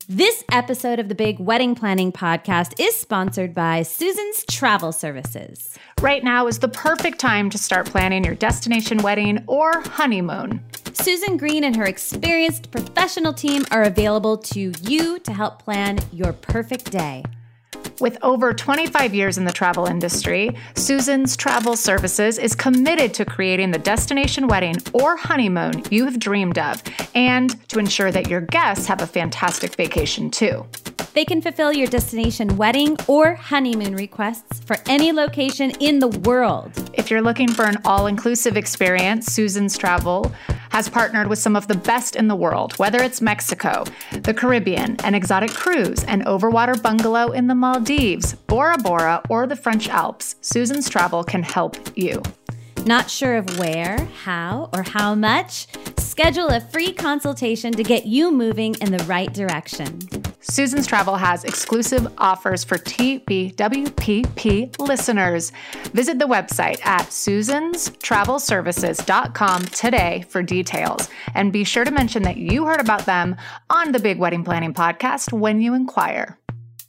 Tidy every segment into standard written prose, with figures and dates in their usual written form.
This episode of the Big Wedding Planning Podcast is sponsored by Susan's Travel Services. Right now is the perfect time to start planning your destination wedding or honeymoon. Susan Green and her experienced professional team are available to you to help plan your perfect day. With over 25 years in the travel industry, Susan's Travel Services is committed to creating the destination wedding or honeymoon you have dreamed of, and to ensure that your guests have a fantastic vacation too. They can fulfill your destination wedding or honeymoon requests for any location in the world. If you're looking for an all-inclusive experience, Susan's Travel has partnered with some of the best in the world, whether it's Mexico, the Caribbean, an exotic cruise, an overwater bungalow in the Maldives, Bora Bora, or the French Alps. Susan's Travel can help you. Not sure of where, how, or how much? Schedule a free consultation to get you moving in the right direction. Susan's Travel has exclusive offers for TBWPP listeners. Visit the website at susanstravelservices.com today for details. And be sure to mention that you heard about them on the Big Wedding Planning Podcast when you inquire.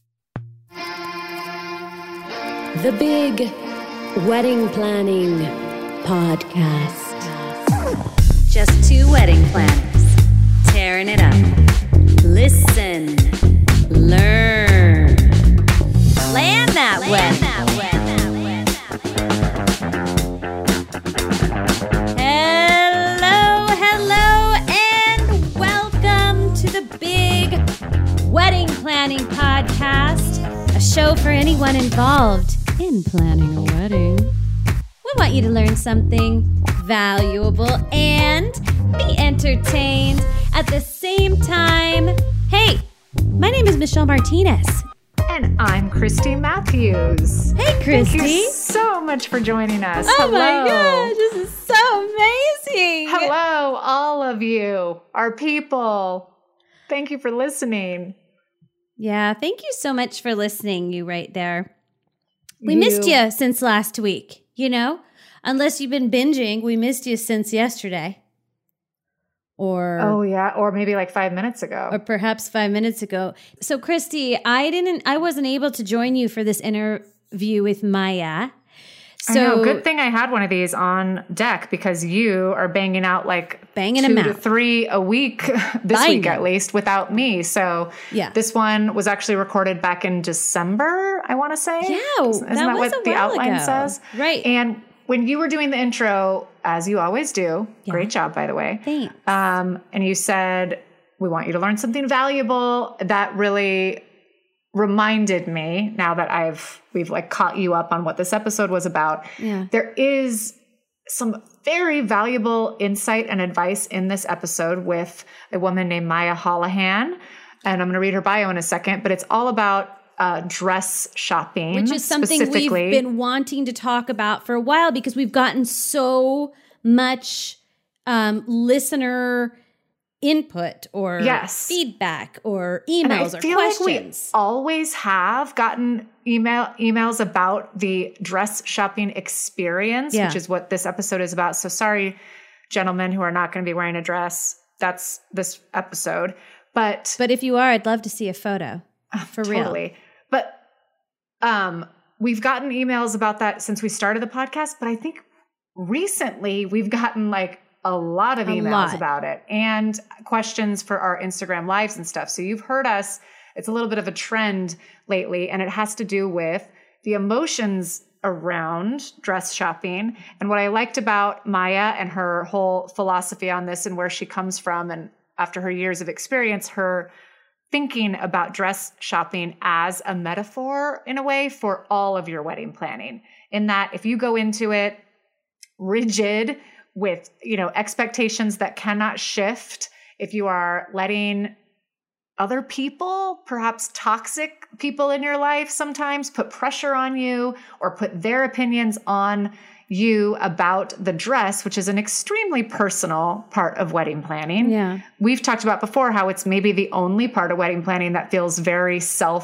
The Big Wedding Planning Podcast. Just two wedding planners, tearing it up. Listen, learn, plan that way. Hello, and welcome to the Big Wedding Planning Podcast, a show for anyone involved in planning a wedding. We want you to learn something valuable and be entertained at the same time. Hey, my name is Michelle Martinez. And I'm Christy Matthews. Hey, Christy. Thank you so much for joining us. Oh Hello. my gosh, this is so amazing. Hello, all of you, our people. Thank you for listening. Yeah, thank you so much for listening, you right there. We missed you since last week, you know? Unless you've been binging, we missed you since yesterday. Oh yeah, or maybe like 5 minutes ago. Or perhaps 5 minutes ago. So Christy, I wasn't able to join you for this interview with Maya. So I know, good thing I had one of these on deck because you are banging out like 2 to 3 a week this week at least without me. So yeah. This one was actually recorded back in December, I want to say. Yeah, Isn't that what the outline says? Right. And when you were doing the intro, as you always do, great job, by the way. Thanks. And you said, we want you to learn something valuable. That really reminded me, now that we've like caught you up on what this episode was about. Yeah. There is some very valuable insight and advice in this episode with a woman named Maya Holohan. And I'm going to read her bio in a second, but it's all about dress shopping, which is something we've been wanting to talk about for a while because we've gotten so much listener input or feedback or emails or questions. Like we always have gotten emails about the dress shopping experience, which is what this episode is about. So sorry, gentlemen who are not going to be wearing a dress. That's this episode. But if you are, I'd love to see a photo. For totally. real. But we've gotten emails about that since we started the podcast, but I think recently we've gotten like a lot of emails about it and questions for our Instagram lives and stuff. So you've heard us. It's a little bit of a trend lately, and it has to do with the emotions around dress shopping. And what I liked about Maya and her whole philosophy on this and where she comes from, and after her years of experience, her thinking about dress shopping as a metaphor in a way for all of your wedding planning. In that if you go into it rigid with, expectations that cannot shift, if you are letting other people, perhaps toxic people in your life sometimes, put pressure on you or put their opinions on you about the dress, which is an extremely personal part of wedding planning. Yeah. We've talked about before how it's maybe the only part of wedding planning that feels very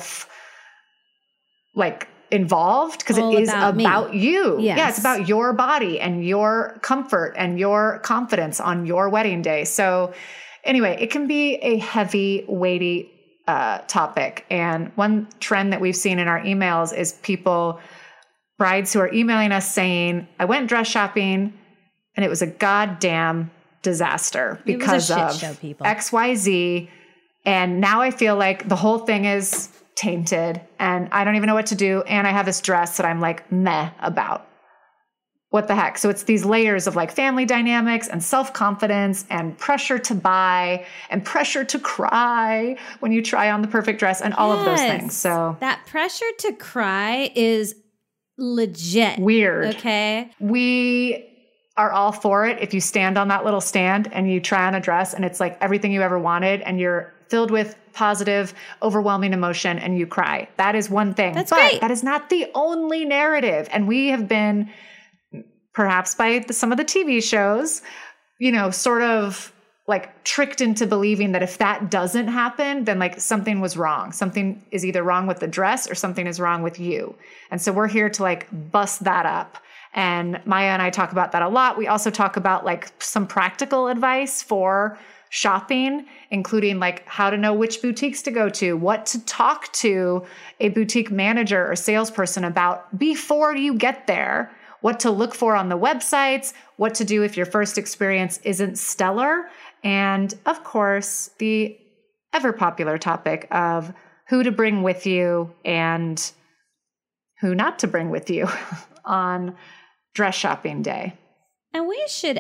involved because it is about you. Yes. Yeah, it's about your body and your comfort and your confidence on your wedding day. So anyway, it can be a heavy, weighty topic. And one trend that we've seen in our emails is brides who are emailing us saying, I went dress shopping and it was a goddamn disaster because of XYZ. And now I feel like the whole thing is tainted and I don't even know what to do. And I have this dress that I'm like meh about. What the heck? So it's these layers of like family dynamics and self-confidence and pressure to buy and pressure to cry when you try on the perfect dress and all of those things. So that pressure to cry is legit. Weird. Okay. We are all for it. If you stand on that little stand and you try on a dress and it's like everything you ever wanted and you're filled with positive, overwhelming emotion and you cry. That is one thing. That's but great. That is not the only narrative. And we have been, perhaps by some of the TV shows, sort of like tricked into believing that if that doesn't happen, then like something was wrong. Something is either wrong with the dress or something is wrong with you. And so we're here to like bust that up. And Maya and I talk about that a lot. We also talk about like some practical advice for shopping, including like how to know which boutiques to go to, what to talk to a boutique manager or salesperson about before you get there, what to look for on the websites, what to do if your first experience isn't stellar, and of course, the ever popular topic of who to bring with you and who not to bring with you on dress shopping day. And we should,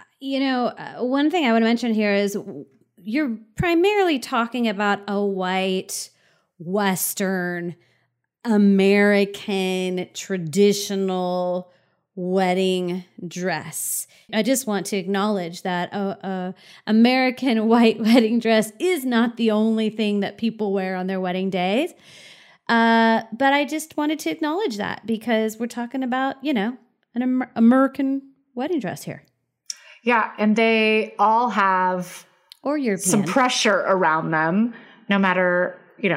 one thing I would mention here is you're primarily talking about a white, Western, American, traditional wedding dress. I just want to acknowledge that American white wedding dress is not the only thing that people wear on their wedding days. But I just wanted to acknowledge that because we're talking about, an American wedding dress here. Yeah, and they all have some pressure around them, no matter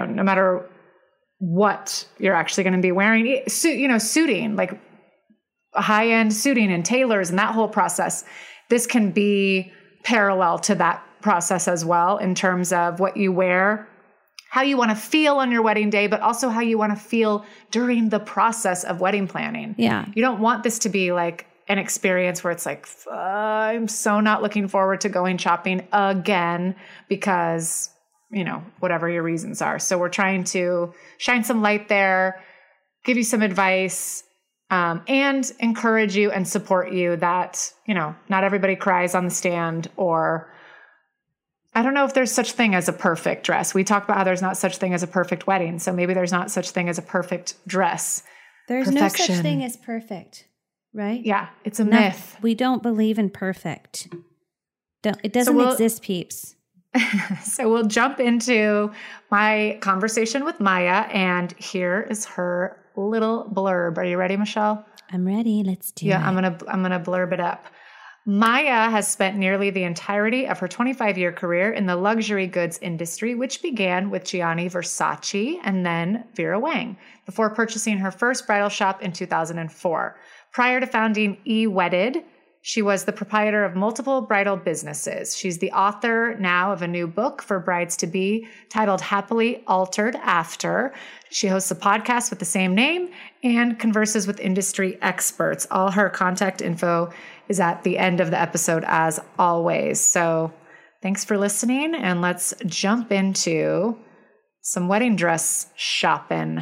what you're actually going to be wearing. Suiting, like high-end suiting and tailors and that whole process. This can be parallel to that process as well in terms of what you wear, how you want to feel on your wedding day, but also how you want to feel during the process of wedding planning. Yeah. You don't want this to be like an experience where it's like, I'm so not looking forward to going shopping again because, whatever your reasons are. So we're trying to shine some light there, give you some advice, and encourage you and support you that, not everybody cries on the stand, or I don't know if there's such thing as a perfect dress. We talk about how there's not such thing as a perfect wedding. So maybe there's not such thing as a perfect dress. There's Perfection. No such thing as perfect, right? Yeah, it's a myth. We don't believe in perfect. It doesn't exist, peeps. So we'll jump into my conversation with Maya, and here is her little blurb. Are you ready, Michelle? I'm ready. Let's do it. Yeah, I'm gonna blurb it up. Maya has spent nearly the entirety of her 25-year career in the luxury goods industry, which began with Gianni Versace and then Vera Wang, before purchasing her first bridal shop in 2004. Prior to founding eWedded, she was the proprietor of multiple bridal businesses. She's the author now of a new book for brides-to-be titled Happily Altered After. She hosts a podcast with the same name and converses with industry experts. All her contact info is at the end of the episode as always. So thanks for listening, and let's jump into some wedding dress shopping.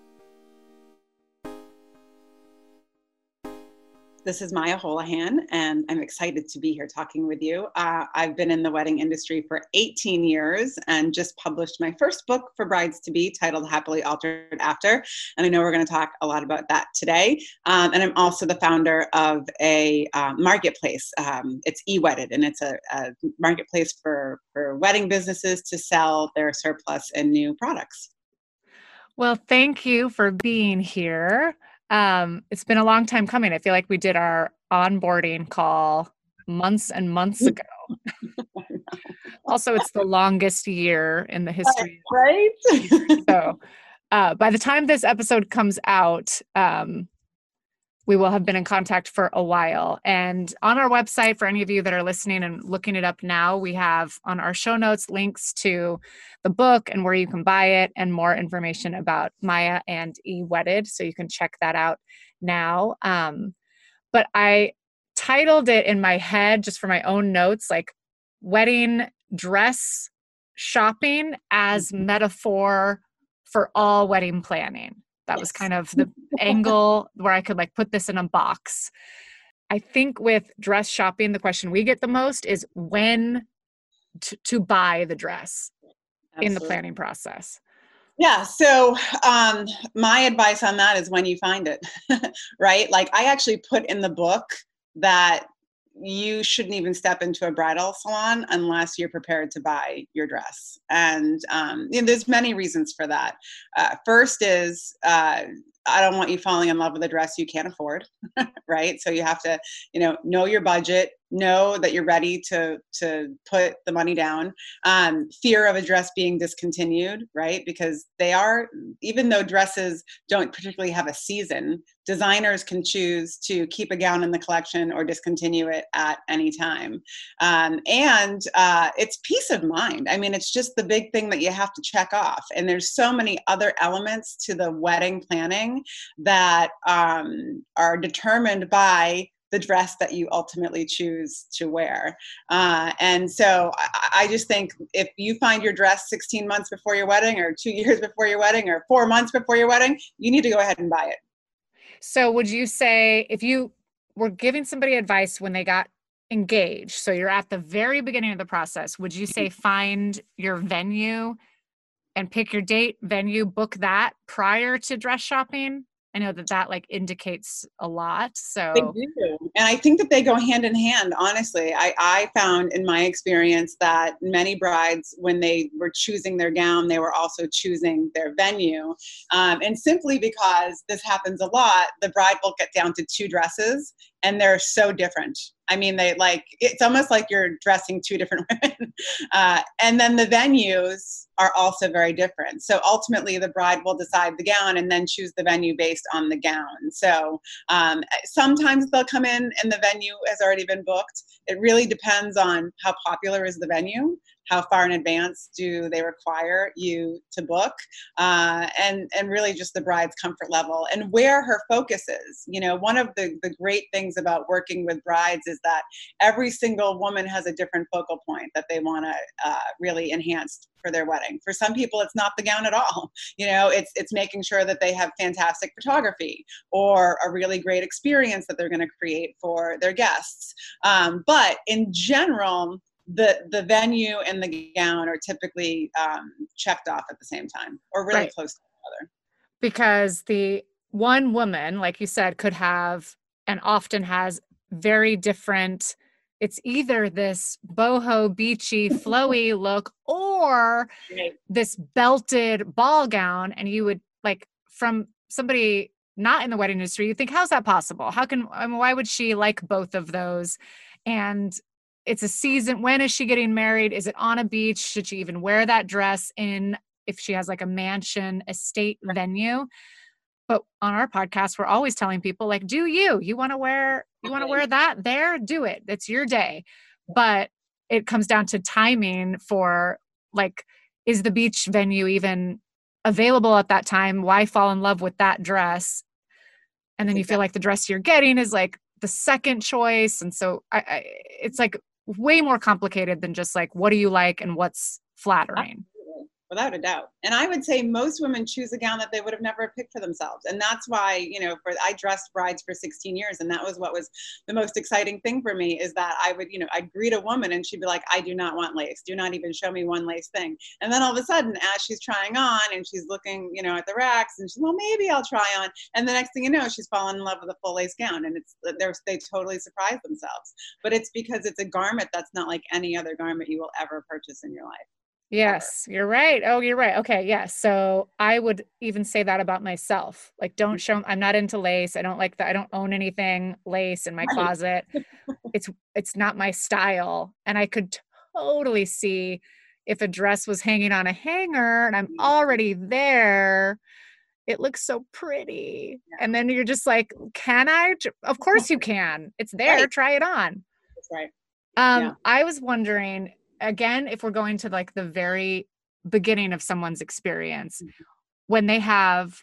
This is Maya Holohan, and I'm excited to be here talking with you. I've been in the wedding industry for 18 years and just published my first book for brides-to-be titled Happily Altered After. And I know we're going to talk a lot about that today. And I'm also the founder of a marketplace. It's eWedded, and it's a marketplace for wedding businesses to sell their surplus and new products. Well, thank you for being here. It's been a long time coming. I feel like we did our onboarding call months and months ago. Also, it's the longest year in the history. Right? So by the time this episode comes out, we will have been in contact for a while. And on our website, for any of you that are listening and looking it up now, we have on our show notes links to the book and where you can buy it and more information about Maya and eWedded. So you can check that out now. But I titled it in my head, just for my own notes, like wedding dress shopping as metaphor for all wedding planning. That was kind of the angle where I could like put this in a box. I think with dress shopping, the question we get the most is when to buy the dress. Absolutely. In the planning process. Yeah. So my advice on that is when you find it, right? Like I actually put in the book that you shouldn't even step into a bridal salon unless you're prepared to buy your dress. And there's many reasons for that. First is, I don't want you falling in love with a dress you can't afford, right? So you have to, know your budget, know that you're ready to put the money down. Fear of a dress being discontinued, right? Because they are, even though dresses don't particularly have a season, designers can choose to keep a gown in the collection or discontinue it at any time. And it's peace of mind. I mean, it's just the big thing that you have to check off. And there's so many other elements to the wedding planning that are determined by the dress that you ultimately choose to wear. And so I just think if you find your dress 16 months before your wedding or 2 years before your wedding or 4 months before your wedding, you need to go ahead and buy it. So would you say if you were giving somebody advice when they got engaged, so you're at the very beginning of the process, would you say find your venue and pick your date, venue, book that prior to dress shopping? I know that like indicates a lot. So they do. And I think that they go hand in hand, honestly. I found in my experience that many brides, when they were choosing their gown, they were also choosing their venue. And simply because this happens a lot, the bride will get down to 2 dresses and they're so different. I mean, it's almost like you're dressing 2 different women. And then the venues are also very different. So ultimately the bride will decide the gown and then choose the venue based on the gown. So sometimes they'll come in and the venue has already been booked. It really depends on how popular is the venue, how far in advance do they require you to book, and really just the bride's comfort level and where her focus is. One of the great things about working with brides is that every single woman has a different focal point that they want to really enhance for their wedding. For some people, it's not the gown at all. It's making sure that they have fantastic photography or a really great experience that they're going to create for their guests. But in general, the venue and the gown are typically checked off at the same time or really close to each other. Because the one woman, like you said, could have and often has very different, it's either this boho, beachy, flowy look or this belted ball gown. And you would from somebody not in the wedding industry, you think, how's that possible? Why would she like both of those? And it's a season. When is she getting married? Is it on a beach? Should she even wear that dress if she has a mansion estate venue? But on our podcast, we're always telling people do you want to wear that there? Do it. It's your day. But it comes down to timing for is the beach venue even available at that time? Why fall in love with that dress? And then you feel like the dress you're getting is the second choice. And so it's way more complicated than just what do you like and what's flattering. Without a doubt. And I would say most women choose a gown that they would have never picked for themselves. And that's why, I dressed brides for 16 years. And that was what was the most exciting thing for me is that I would, I'd greet a woman and she'd be like, I do not want lace. Do not even show me one lace thing. And then all of a sudden, as she's trying on and she's looking, at the racks and she's, well, maybe I'll try on. And the next thing you know, she's fallen in love with a full lace gown. And they totally surprise themselves. But it's because it's a garment that's not like any other garment you will ever purchase in your life. Yes, you're right. Oh, you're right. Okay. Yes. So I would even say that about myself. Don't show, I'm not into lace. I don't like that. I don't own anything lace in my closet. It's not my style. And I could totally see if a dress was hanging on a hanger and I'm already there it looks so pretty. Yeah. And then you're just like, can I? Of course you can. It's there. Right. Try it on. That's right. I was wondering, again, if we're going to like the very beginning of someone's experience, when they have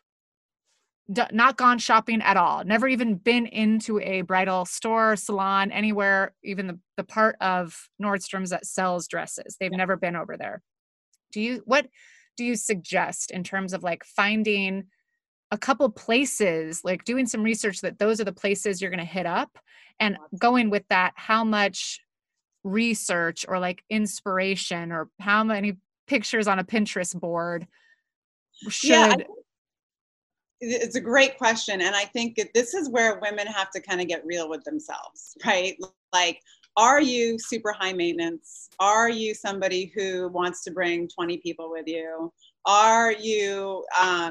not gone shopping at all, never even been into a bridal store, salon, anywhere, even the part of Nordstrom's that sells dresses. They've never been over there. What do you suggest in terms of like finding a couple places, like doing some research that those are the places you're going to hit up, and going with that, how much research or like inspiration or how many pictures on a Pinterest board should... It's a great question. And I think this is where women have to kind of get real with themselves, right? Like, are you super high maintenance? Are you somebody who wants to bring 20 people with you? Are you,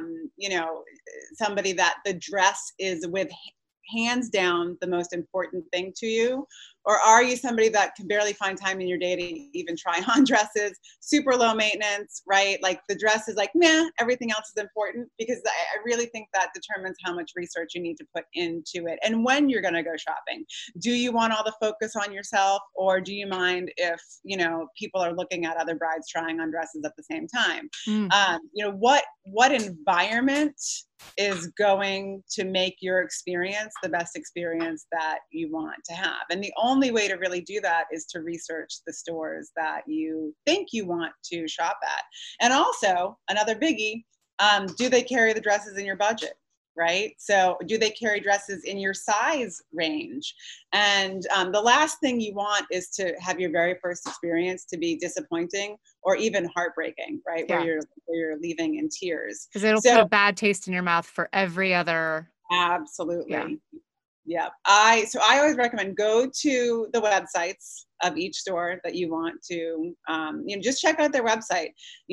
somebody that the dress is with hands down the most important thing to you? Or are you somebody that can barely find time in your day to even try on dresses, super low maintenance, right? Like the dress is like, meh, everything else is important, because I really think that determines how much research you need to put into it and when you're going to go shopping. Do you want all the focus on yourself, or do you mind if, people are looking at other brides trying on dresses at the same time? What environment is going to make your experience the best experience that you want to have? And the only way to really do that is to research the stores that you think you want to shop at. And also, another biggie, do they carry the dresses in your budget? Right? So do they carry dresses in your size range? And the last thing you want is to have your very first experience to be disappointing or even heartbreaking, right? Yeah. Where you're leaving in tears. Because it'll put a bad taste in your mouth for every other. Absolutely. Yeah. I always recommend go to the websites of each store that you want to, just check out their website.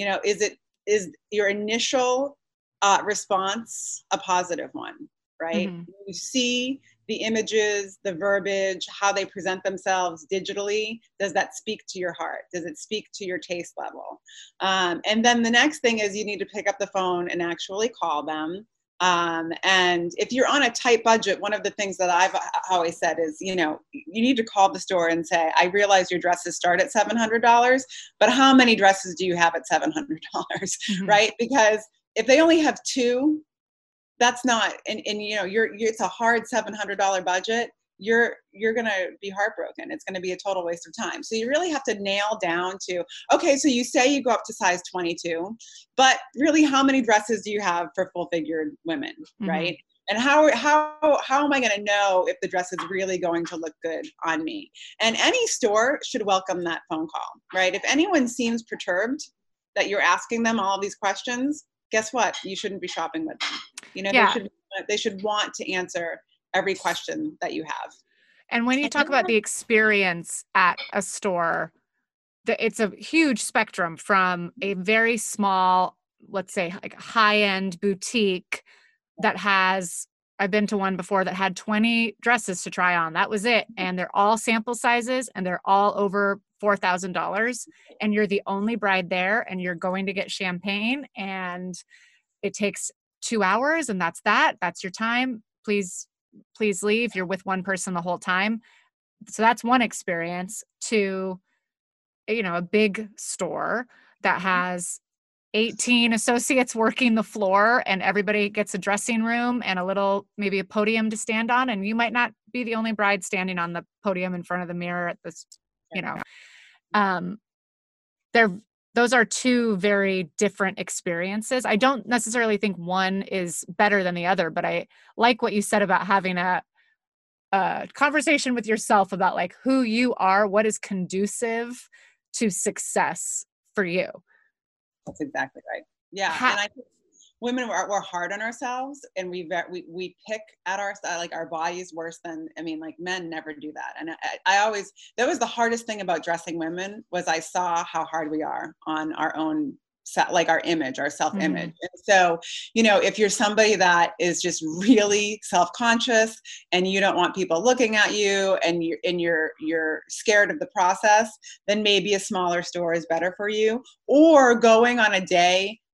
Is your initial response a positive one, right? Mm-hmm. You see the images, the verbiage, how they present themselves digitally. Does that speak to your heart? Does it speak to your taste level? And then the next thing is you need to pick up the phone and actually call them. And if you're on a tight budget, one of the things that I've always said is, you need to call the store and say, I realize your dresses start at $700, but how many dresses do you have at $700, mm-hmm. right? Because if they only have two, that's not, and it's a hard $700 budget. You're going to be heartbroken. It's going to be a total waste of time. So you really have to nail down to, okay, so you say you go up to size 22, but really how many dresses do you have for full figured women, mm-hmm. right? And how am I going to know if the dress is really going to look good on me? And any store should welcome that phone call, right? If anyone seems perturbed that you're asking them all these questions, guess what? You shouldn't be shopping with them. They should want to answer every question that you have. And when you talk about the experience at a store, it's a huge spectrum from a very small, let's say like high-end boutique that has, I've been to one before that had 20 dresses to try on. That was it. And they're all sample sizes and they're all over $4,000, and you're the only bride there, and you're going to get champagne, and it takes 2 hours, and that's your time. Please leave. You're with one person the whole time. So that's one experience. To, a big store that has 18 associates working the floor, and everybody gets a dressing room and maybe a podium to stand on, and you might not be the only bride standing on the podium in front of the mirror at this, those are two very different experiences. I don't necessarily think one is better than the other, but I like what you said about having a conversation with yourself about like who you are, what is conducive to success for you. That's exactly right. Yeah. And I think women, we're hard on ourselves, and we pick at our bodies worse than, men never do that. And that was the hardest thing about dressing women, was I saw how hard we are on our own, like our image, our self-image. Mm-hmm. And so, if you're somebody that is just really self-conscious and you don't want people looking at you, and you're scared of the process, then maybe a smaller store is better for you, or going on a day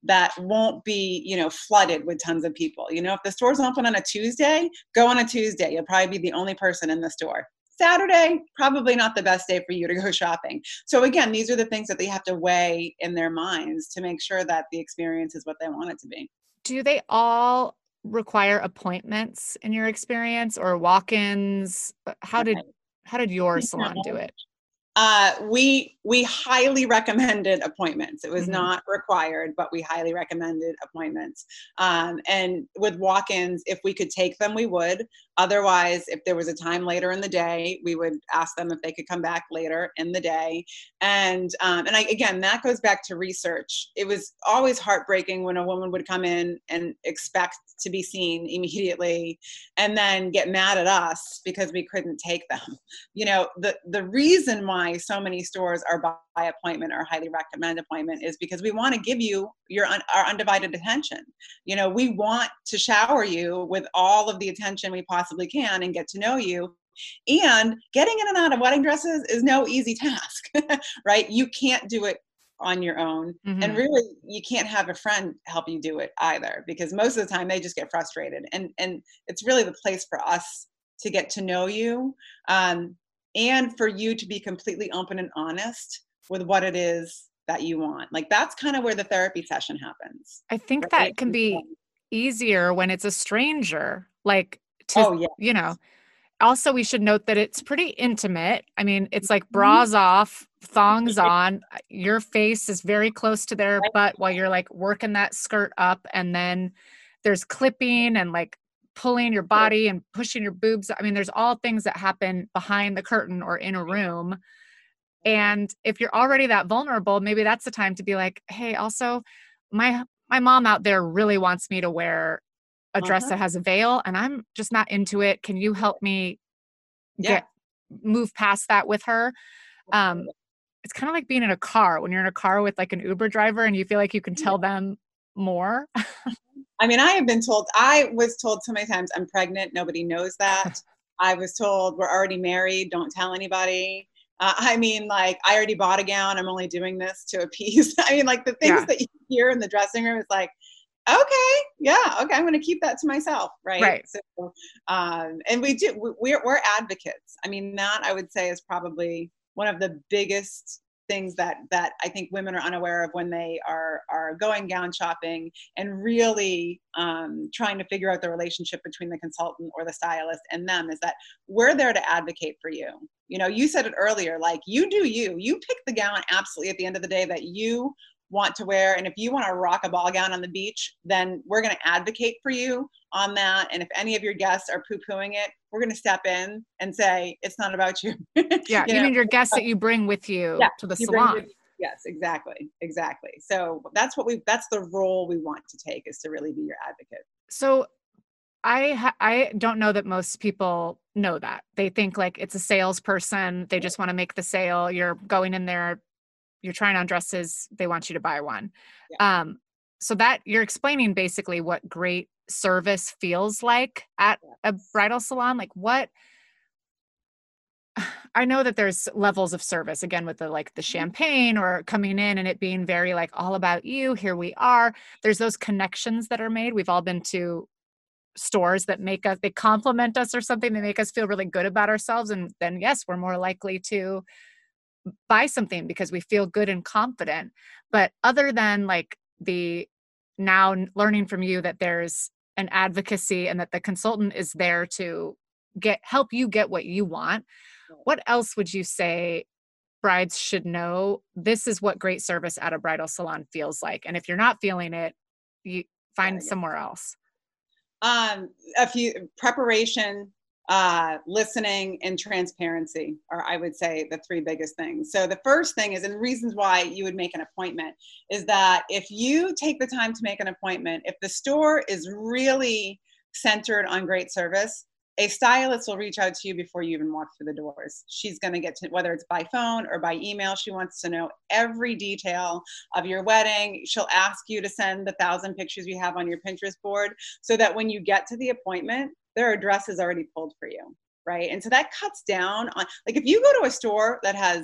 that won't be, flooded with tons of people. If the store's open on a Tuesday, go on a Tuesday. You'll probably be the only person in the store. Saturday, probably not the best day for you to go shopping. So again, these are the things that they have to weigh in their minds to make sure that the experience is what they want it to be. Do they all require appointments in your experience, or walk-ins? How did your salon do it? We highly recommended appointments. It was not required, but we highly recommended appointments. And with walk-ins, if we could take them, we would. Otherwise, if there was a time later in the day, we would ask them if they could come back later in the day. And again, that goes back to research. It was always heartbreaking when a woman would come in and expect to be seen immediately and then get mad at us because we couldn't take them. The reason why so many stores are by appointment or highly recommend appointment is because we want to give you our undivided attention. We want to shower you with all of the attention we possibly can and get to know you. And getting in and out of wedding dresses is no easy task, right? You can't do it on your own. And really, you can't have a friend help you do it either, because most of the time they just get frustrated. And it's really the place for us to get to know you, and for you to be completely open and honest with what it is that you want. Like, that's kind of where the therapy session happens. I think right? that can be easier when it's a stranger, Also, we should note that it's pretty intimate. I mean, it's like bras off, thongs on. Your face is very close to their butt while you're like working that skirt up. And then there's clipping and like pulling your body and pushing your boobs. I mean, there's all things that happen behind the curtain or in a room. And if you're already that vulnerable, maybe that's the time to be like, hey, also my mom out there really wants me to wear a dress that has a veil, and I'm just not into it. Can you help me move past that with her? It's kind of like being in a car when you're in a car with like an Uber driver and you feel like you can tell them more. I mean, I was told so many times, I'm pregnant. Nobody knows that. I was told, we're already married. Don't tell anybody. I already bought a gown. I'm only doing this to appease. The things that you hear in the dressing room is like, okay, I'm going to keep that to myself. Right. So, and we're advocates. That I would say is probably one of the biggest things that I think women are unaware of when they are going gown shopping and really trying to figure out the relationship between the consultant or the stylist and them, is that we're there to advocate for you. You said it earlier, like, you do you pick the gown absolutely at the end of the day that you want to wear. And if you want to rock a ball gown on the beach, then we're going to advocate for you on that. And if any of your guests are poo-pooing it, we're going to step in and say, it's not about you. Yeah. you mean your guests that you bring with you to the salon. Yes, exactly. So that's the role we want to take, is to really be your advocate. So I don't know that most people know that. They think like it's a salesperson. They just want to make the sale. You're going in there, you're trying on dresses, they want you to buy one. Yeah. So that you're explaining basically what great service feels like at a bridal salon. Like, what, I know that there's levels of service, again, with the champagne or coming in and it being very like all about you. Here we are. There's those connections that are made. We've all been to stores that they compliment us or something. They make us feel really good about ourselves. And then, yes, we're more likely to buy something because we feel good and confident. But other than like the now learning from you that there's an advocacy and that the consultant is there to help you get what you want, what else would you say brides should know? This is what great service at a bridal salon feels like. And if you're not feeling it, you find somewhere else. A few: preparation, listening, and transparency are, I would say, the three biggest things. So the first thing is, and reasons why you would make an appointment, is that if you take the time to make an appointment, if the store is really centered on great service, a stylist will reach out to you before you even walk through the doors. She's going to get to, whether it's by phone or by email, she wants to know every detail of your wedding. She'll ask you to send the 1,000 pictures you have on your Pinterest board, so that when you get to the appointment, there are dresses already pulled for you, right? And so that cuts down on, like, if you go to a store that has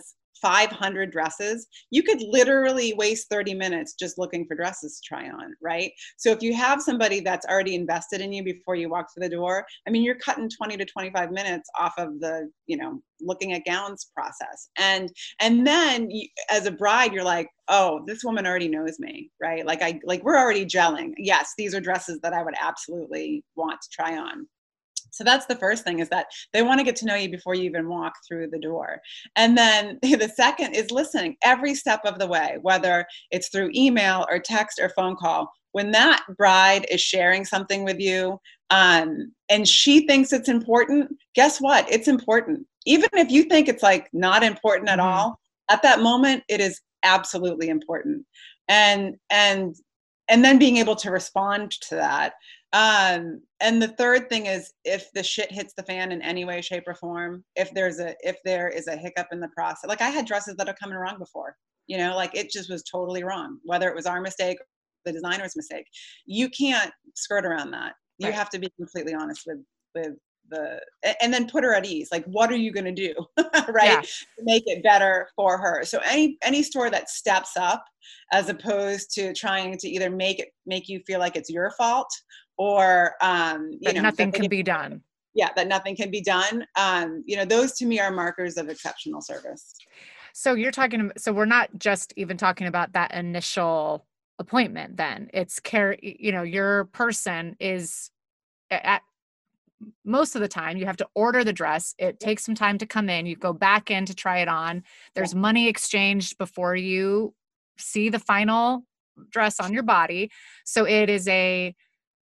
500 dresses, you could literally waste 30 minutes just looking for dresses to try on, right? So if you have somebody that's already invested in you before you walk through the door, I mean, you're cutting 20 to 25 minutes off of the, looking at gowns process. And then as a bride, you're like, oh, this woman already knows me, right? Like we're already gelling. Yes, these are dresses that I would absolutely want to try on. So that's the first thing, is that they want to get to know you before you even walk through the door. And then the second is listening every step of the way, whether it's through email or text or phone call. When that bride is sharing something with you, and she thinks it's important, guess what? It's important. Even if you think it's like not important at all, at that moment, it is absolutely important. And then being able to respond to that. And the third thing is, if the shit hits the fan in any way, shape, or form, if there is a hiccup in the process, like I had dresses that are coming wrong before, like it just was totally wrong, whether it was our mistake or the designer's mistake. You can't skirt around that. You have to be completely honest with and then put her at ease. Like, what are you going to do, right? To make it better for her. So any store that steps up, as opposed to trying to either make you feel like it's your fault, or that nothing can be done. Yeah, that nothing can be done. Those to me are markers of exceptional service. So we're not just even talking about that initial appointment then. It's your person is at most of the time you have to order the dress. It takes some time to come in. You go back in to try it on. There's money exchanged before you see the final dress on your body. So it is a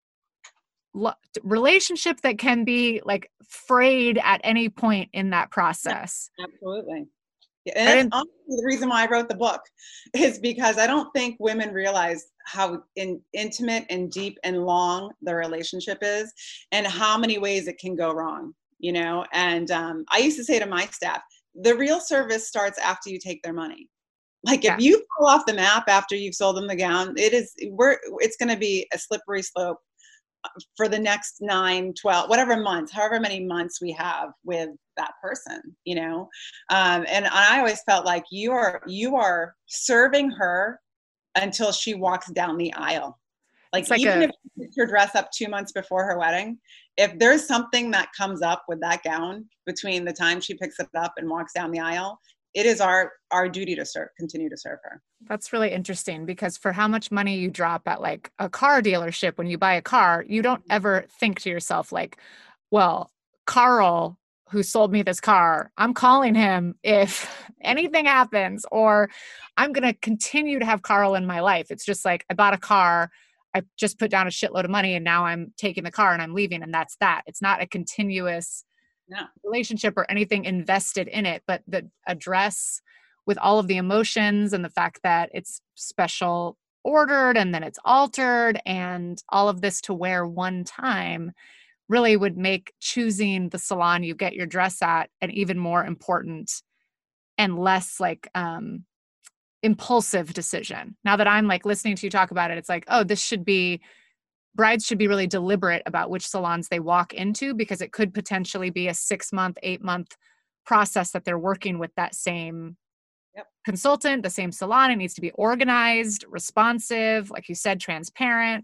relationship that can be like frayed at any point in that process. Absolutely. And that's honestly the reason why I wrote the book, is because I don't think women realize how intimate and deep and long the relationship is, and how many ways it can go wrong, And I used to say to my staff, the real service starts after you take their money. Like if you fall off the map after you've sold them the gown, it's going to be a slippery slope for the next 9, 12, whatever months, however many months we have with that person, and I always felt like you are serving her until she walks down the aisle. Like even if you pick your dress up 2 months before her wedding, if there's something that comes up with that gown between the time she picks it up and walks down the aisle, it is our duty to continue to serve her. That's really interesting, because for how much money you drop at like a car dealership when you buy a car, you don't ever think to yourself like, well, Carl, who sold me this car, I'm calling him if anything happens, or I'm going to continue to have Carl in my life. It's just like, I bought a car, I just put down a shitload of money, and now I'm taking the car and I'm leaving. And that's that. It's not a continuous relationship or anything invested in it, but the address with all of the emotions and the fact that it's special ordered and then it's altered and all of this to wear one time really would make choosing the salon you get your dress at an even more important and less like impulsive decision. Now that I'm like listening to you talk about it, it's like, oh, brides should be really deliberate about which salons they walk into, because it could potentially be a 6-month, 8-month process that they're working with that same consultant, the same salon. It needs to be organized, responsive, like you said, transparent.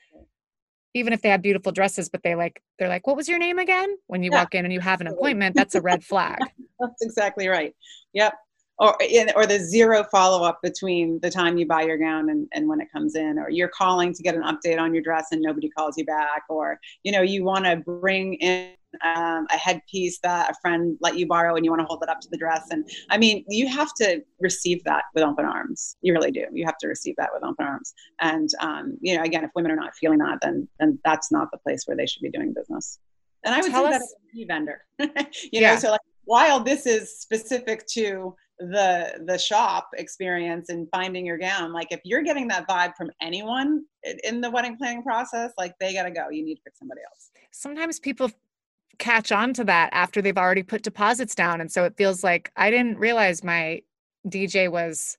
Even if they have beautiful dresses, but they're like, what was your name again? When you walk in and you have an appointment, that's a red flag. That's exactly right. Yep. Or the zero follow-up between the time you buy your gown and when it comes in, or you're calling to get an update on your dress and nobody calls you back, or, you want to bring in a headpiece that a friend let you borrow and you want to hold it up to the dress. And I mean, you have to receive that with open arms. You really do. You have to receive that with open arms. And, again, if women are not feeling that, then that's not the place where they should be doing business. And I would say that as a vendor, so like, while this is specific to the shop experience and finding your gown, like if you're getting that vibe from anyone in the wedding planning process, like they got to go, you need to pick somebody else. Sometimes people catch on to that after they've already put deposits down. And so it feels like, I didn't realize my DJ was,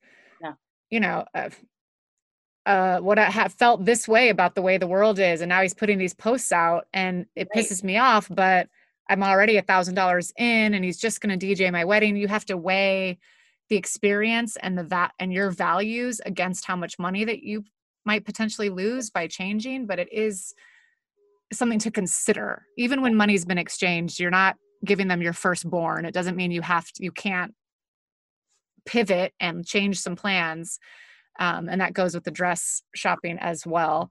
what I have felt this way about the way the world is. And now he's putting these posts out and it pisses me off, but I'm already $1,000 in and he's just going to DJ my wedding. You have to weigh the experience and and your values against how much money that you might potentially lose by changing, but it is something to consider. Even when money's been exchanged, you're not giving them your firstborn. It doesn't mean you can't pivot and change some plans. And that goes with the dress shopping as well.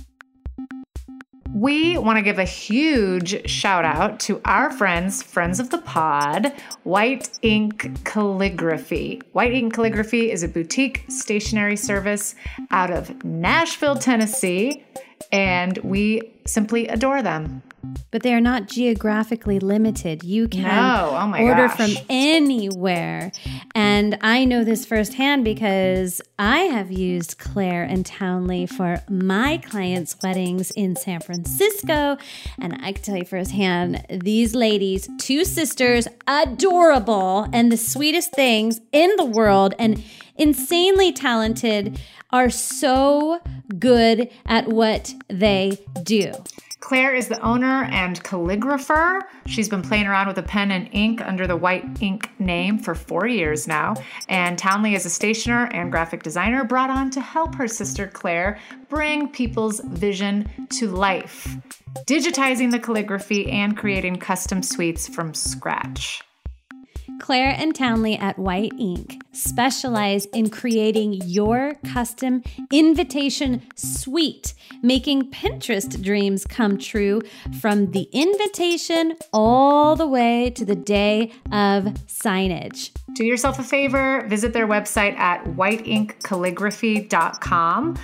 We want to give a huge shout out to our friends of the pod, White Ink Calligraphy. White Ink Calligraphy is a boutique stationery service out of Nashville, Tennessee, and we simply adore them. But they are not geographically limited. You can order from anywhere. And I know this firsthand because I have used Claire and Townley for my clients' weddings in San Francisco. And I can tell you firsthand, these ladies, 2 sisters, adorable and the sweetest things in the world and insanely talented, are so good at what they do. Claire is the owner and calligrapher. She's been playing around with a pen and ink under the White Ink name for 4 years now. And Townley is a stationer and graphic designer brought on to help her sister Claire bring people's vision to life, digitizing the calligraphy and creating custom suites from scratch. Claire and Townley at White Ink specialize in creating your custom invitation suite, making Pinterest dreams come true from the invitation all the way to the day of signage. Do yourself a favor, visit their website at whiteinkcalligraphy.com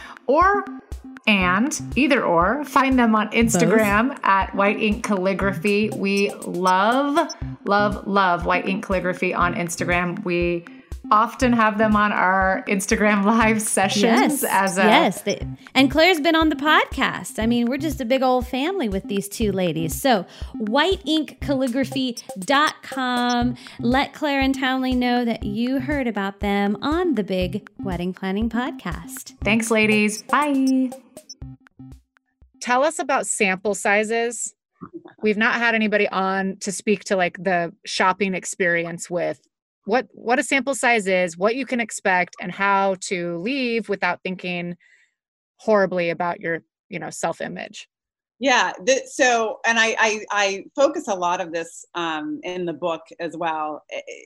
or find them on Instagram at White Ink Calligraphy. We love White Ink Calligraphy on Instagram. We often have them on our Instagram live sessions. And Claire's been on the podcast. I mean, we're just a big old family with these 2 ladies. So whiteinkcalligraphy.com. Let Claire and Townley know that you heard about them on the Big Wedding Planning Podcast. Thanks, ladies. Bye. Tell us about sample sizes. We've not had anybody on to speak to like the shopping experience with what a sample size is, what you can expect, and how to leave without thinking horribly about your, self-image. Yeah. I focus a lot of this in the book as well.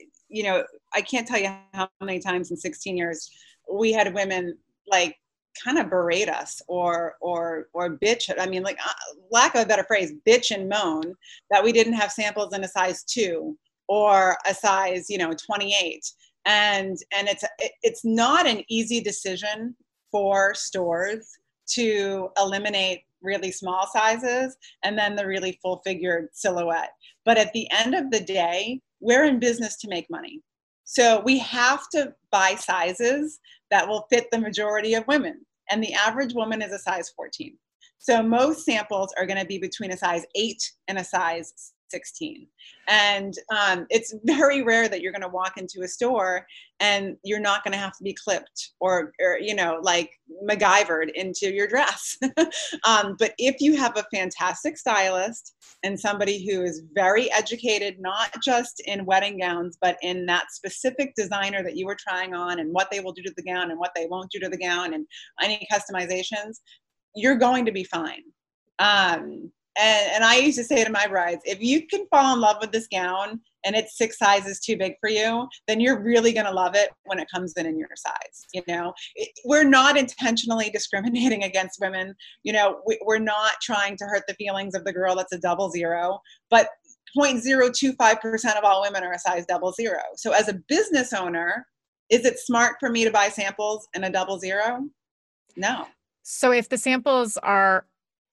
I can't tell you how many times in 16 years we had women like kind of berate us or bitch. I mean, like, lack of a better phrase, bitch and moan that we didn't have samples in a size 2 or a size, 28. And it's not an easy decision for stores to eliminate really small sizes and then the really full figured silhouette. But at the end of the day, we're in business to make money. So we have to buy sizes that will fit the majority of women. And the average woman is a size 14. So most samples are going to be between a size 8 and a size 16. And it's very rare that you're going to walk into a store and you're not going to have to be clipped or like MacGyvered into your dress. But if you have a fantastic stylist and somebody who is very educated, not just in wedding gowns, but in that specific designer that you were trying on and what they will do to the gown and what they won't do to the gown and any customizations, you're going to be fine. And I used to say to my brides, if you can fall in love with this gown and it's 6 sizes too big for you, then you're really going to love it when it comes in your size. We're not intentionally discriminating against women. We're not trying to hurt the feelings of the girl that's a 00, but 0.025% of all women are a size 00. So as a business owner, is it smart for me to buy samples in a 00? No. So if the samples are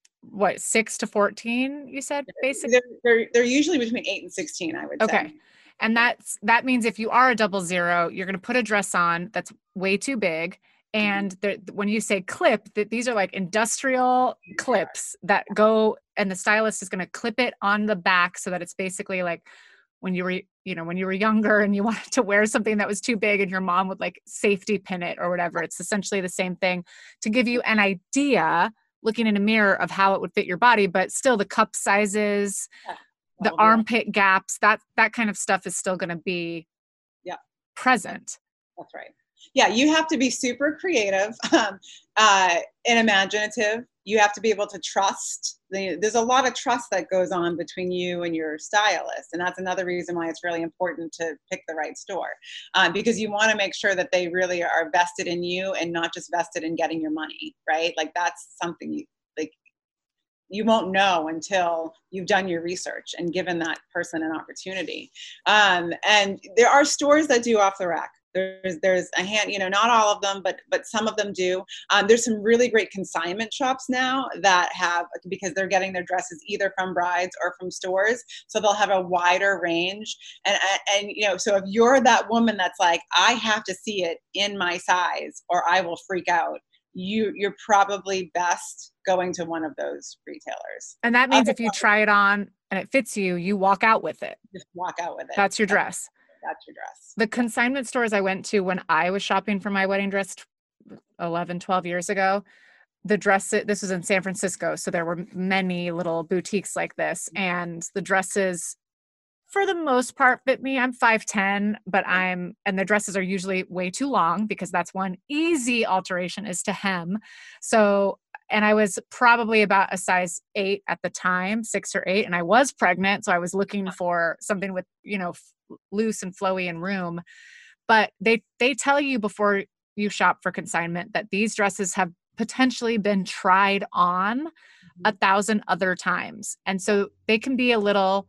6 to 14, you said, basically? They're usually between 8 and 16, I would say. Okay. And that means if you are a 00, you're going to put a dress on that's way too big. And when you say clip, these are like industrial clips that go, and the stylist is going to clip it on the back so that it's basically like when you were younger and you wanted to wear something that was too big and your mom would like safety pin it or whatever. It's essentially the same thing to give you an idea, looking in a mirror, of how it would fit your body, but still the cup sizes, the armpit gaps, that kind of stuff is still going to be present. That's right. Yeah, you have to be super creative and imaginative. You have to be able to trust. There's a lot of trust that goes on between you and your stylist. And that's another reason why it's really important to pick the right store, because you want to make sure that they really are vested in you and not just vested in getting your money, right? Like that's something you won't know until you've done your research and given that person an opportunity. And there are stores that do off the rack. There's a hand, not all of them, but some of them do. There's some really great consignment shops now that have, because they're getting their dresses either from brides or from stores, so they'll have a wider range. And so if you're that woman that's like, I have to see it in my size or I will freak out, you're probably best going to one of those retailers. And that means if you try it on and it fits you, you walk out with it. Just walk out with it. That's your dress. That's your dress. The consignment stores I went to when I was shopping for my wedding dress 11, 12 years ago, this was in San Francisco. So there were many little boutiques like this, and the dresses for the most part fit me. I'm 5'10", and the dresses are usually way too long, because that's one easy alteration is to hem. So, and I was probably about a size 8 at the time, 6 or 8, and I was pregnant. So I was looking for something with, loose and flowy and room. But they tell you before you shop for consignment that these dresses have potentially been tried on 1,000 other times. And so they can be a little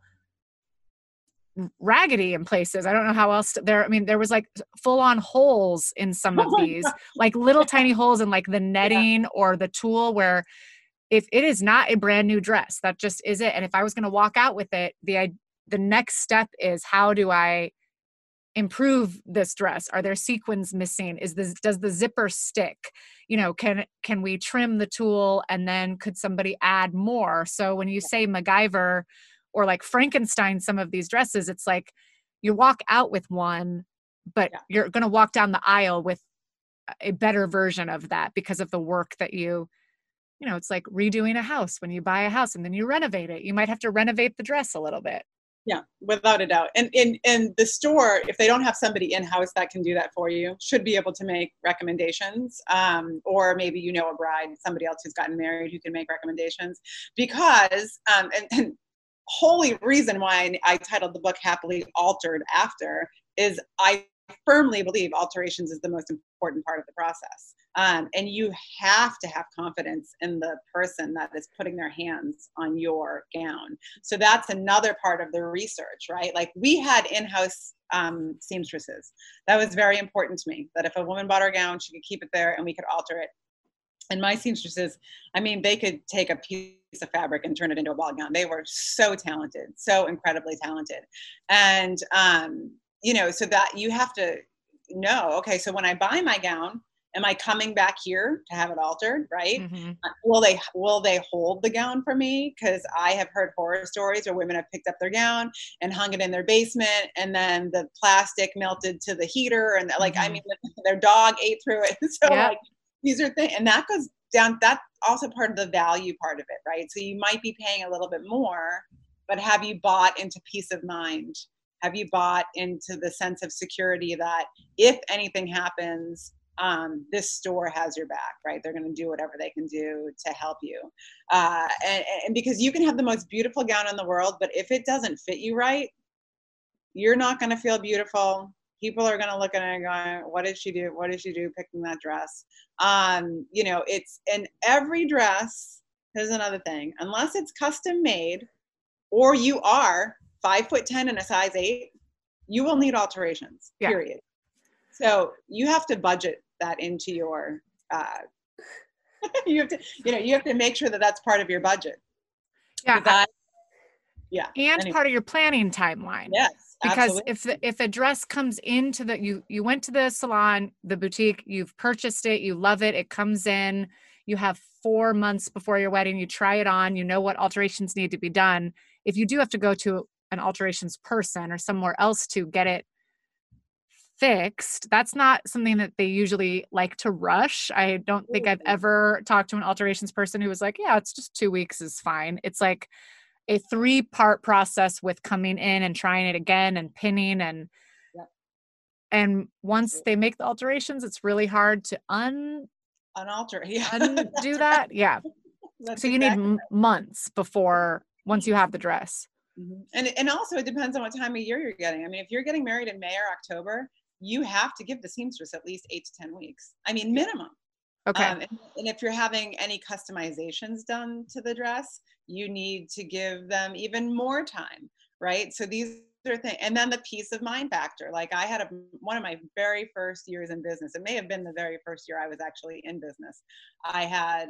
raggedy in places. I don't know how else there was like full on holes in some of these, like little tiny holes in like the netting or the tulle, where if it is not a brand new dress, that just is it. And if I was going to walk out with it, the next step is, how do I improve this dress? Are there sequins missing? Does the zipper stick? Can we trim the tulle, and then could somebody add more? So when you say MacGyver or like Frankenstein, some of these dresses, it's like you walk out with one, but you're going to walk down the aisle with a better version of that because of the work that it's like redoing a house. When you buy a house and then you renovate it, you might have to renovate the dress a little bit. Yeah, without a doubt. And the store, if they don't have somebody in-house that can do that for you, should be able to make recommendations. Or maybe a bride, somebody else who's gotten married who can make recommendations. Because, and holy reason why I titled the book Happily Altered After is I firmly believe alterations is the most important part of the process. And you have to have confidence in the person that is putting their hands on your gown. So that's another part of the research, right? Like we had in-house seamstresses. That was very important to me, that if a woman bought her gown, she could keep it there and we could alter it. And my seamstresses, they could take a piece of fabric and turn it into a ball gown. They were so talented, so incredibly talented. And, so that you have to know, okay, so when I buy my gown, am I coming back here to have it altered, right? Mm-hmm. Will they hold the gown for me? Because I have heard horror stories where women have picked up their gown and hung it in their basement, and then the plastic melted to the heater, and their dog ate through it. So these are things, and that goes down. That's also part of the value part of it, right? So you might be paying a little bit more, but have you bought into peace of mind? Have you bought into the sense of security that if anything happens, this store has your back, right? They're going to do whatever they can do to help you. And because you can have the most beautiful gown in the world, but if it doesn't fit you right, you're not going to feel beautiful. People are going to look at it and go, what did she do? What did she do picking that dress? It's in every dress. Here's another thing. Unless it's custom made or you are 5'10" and a size 8, you will need alterations, period. So you have to budget that into your, you have to make sure that that's part of your budget. Yeah. And part of your planning timeline. Yes. Because absolutely. if a dress comes into you went to the salon, the boutique, you've purchased it, you love it, it comes in, you have 4 months before your wedding, you try it on, you know what alterations need to be done. If you do have to go to an alterations person or somewhere else to get it fixed, that's not something that they usually like to rush. I don't think I've ever talked to an alterations person who was like, yeah, it's just 2 weeks is fine. It's like a 3-part process with coming in and trying it again and pinning And once they make the alterations, it's really hard to unalter. Yeah. undo that. Yeah. So you need months before, once you have the dress. And also it depends on what time of year you're getting. I mean, if you're getting married in May or October, you have to give the seamstress at least 8 to 10 weeks. I mean, minimum. Okay. And if you're having any customizations done to the dress, you need to give them even more time, right? So these are things. And then the peace of mind factor. Like I had one of my very first years in business. It may have been the very first year I was actually in business. I had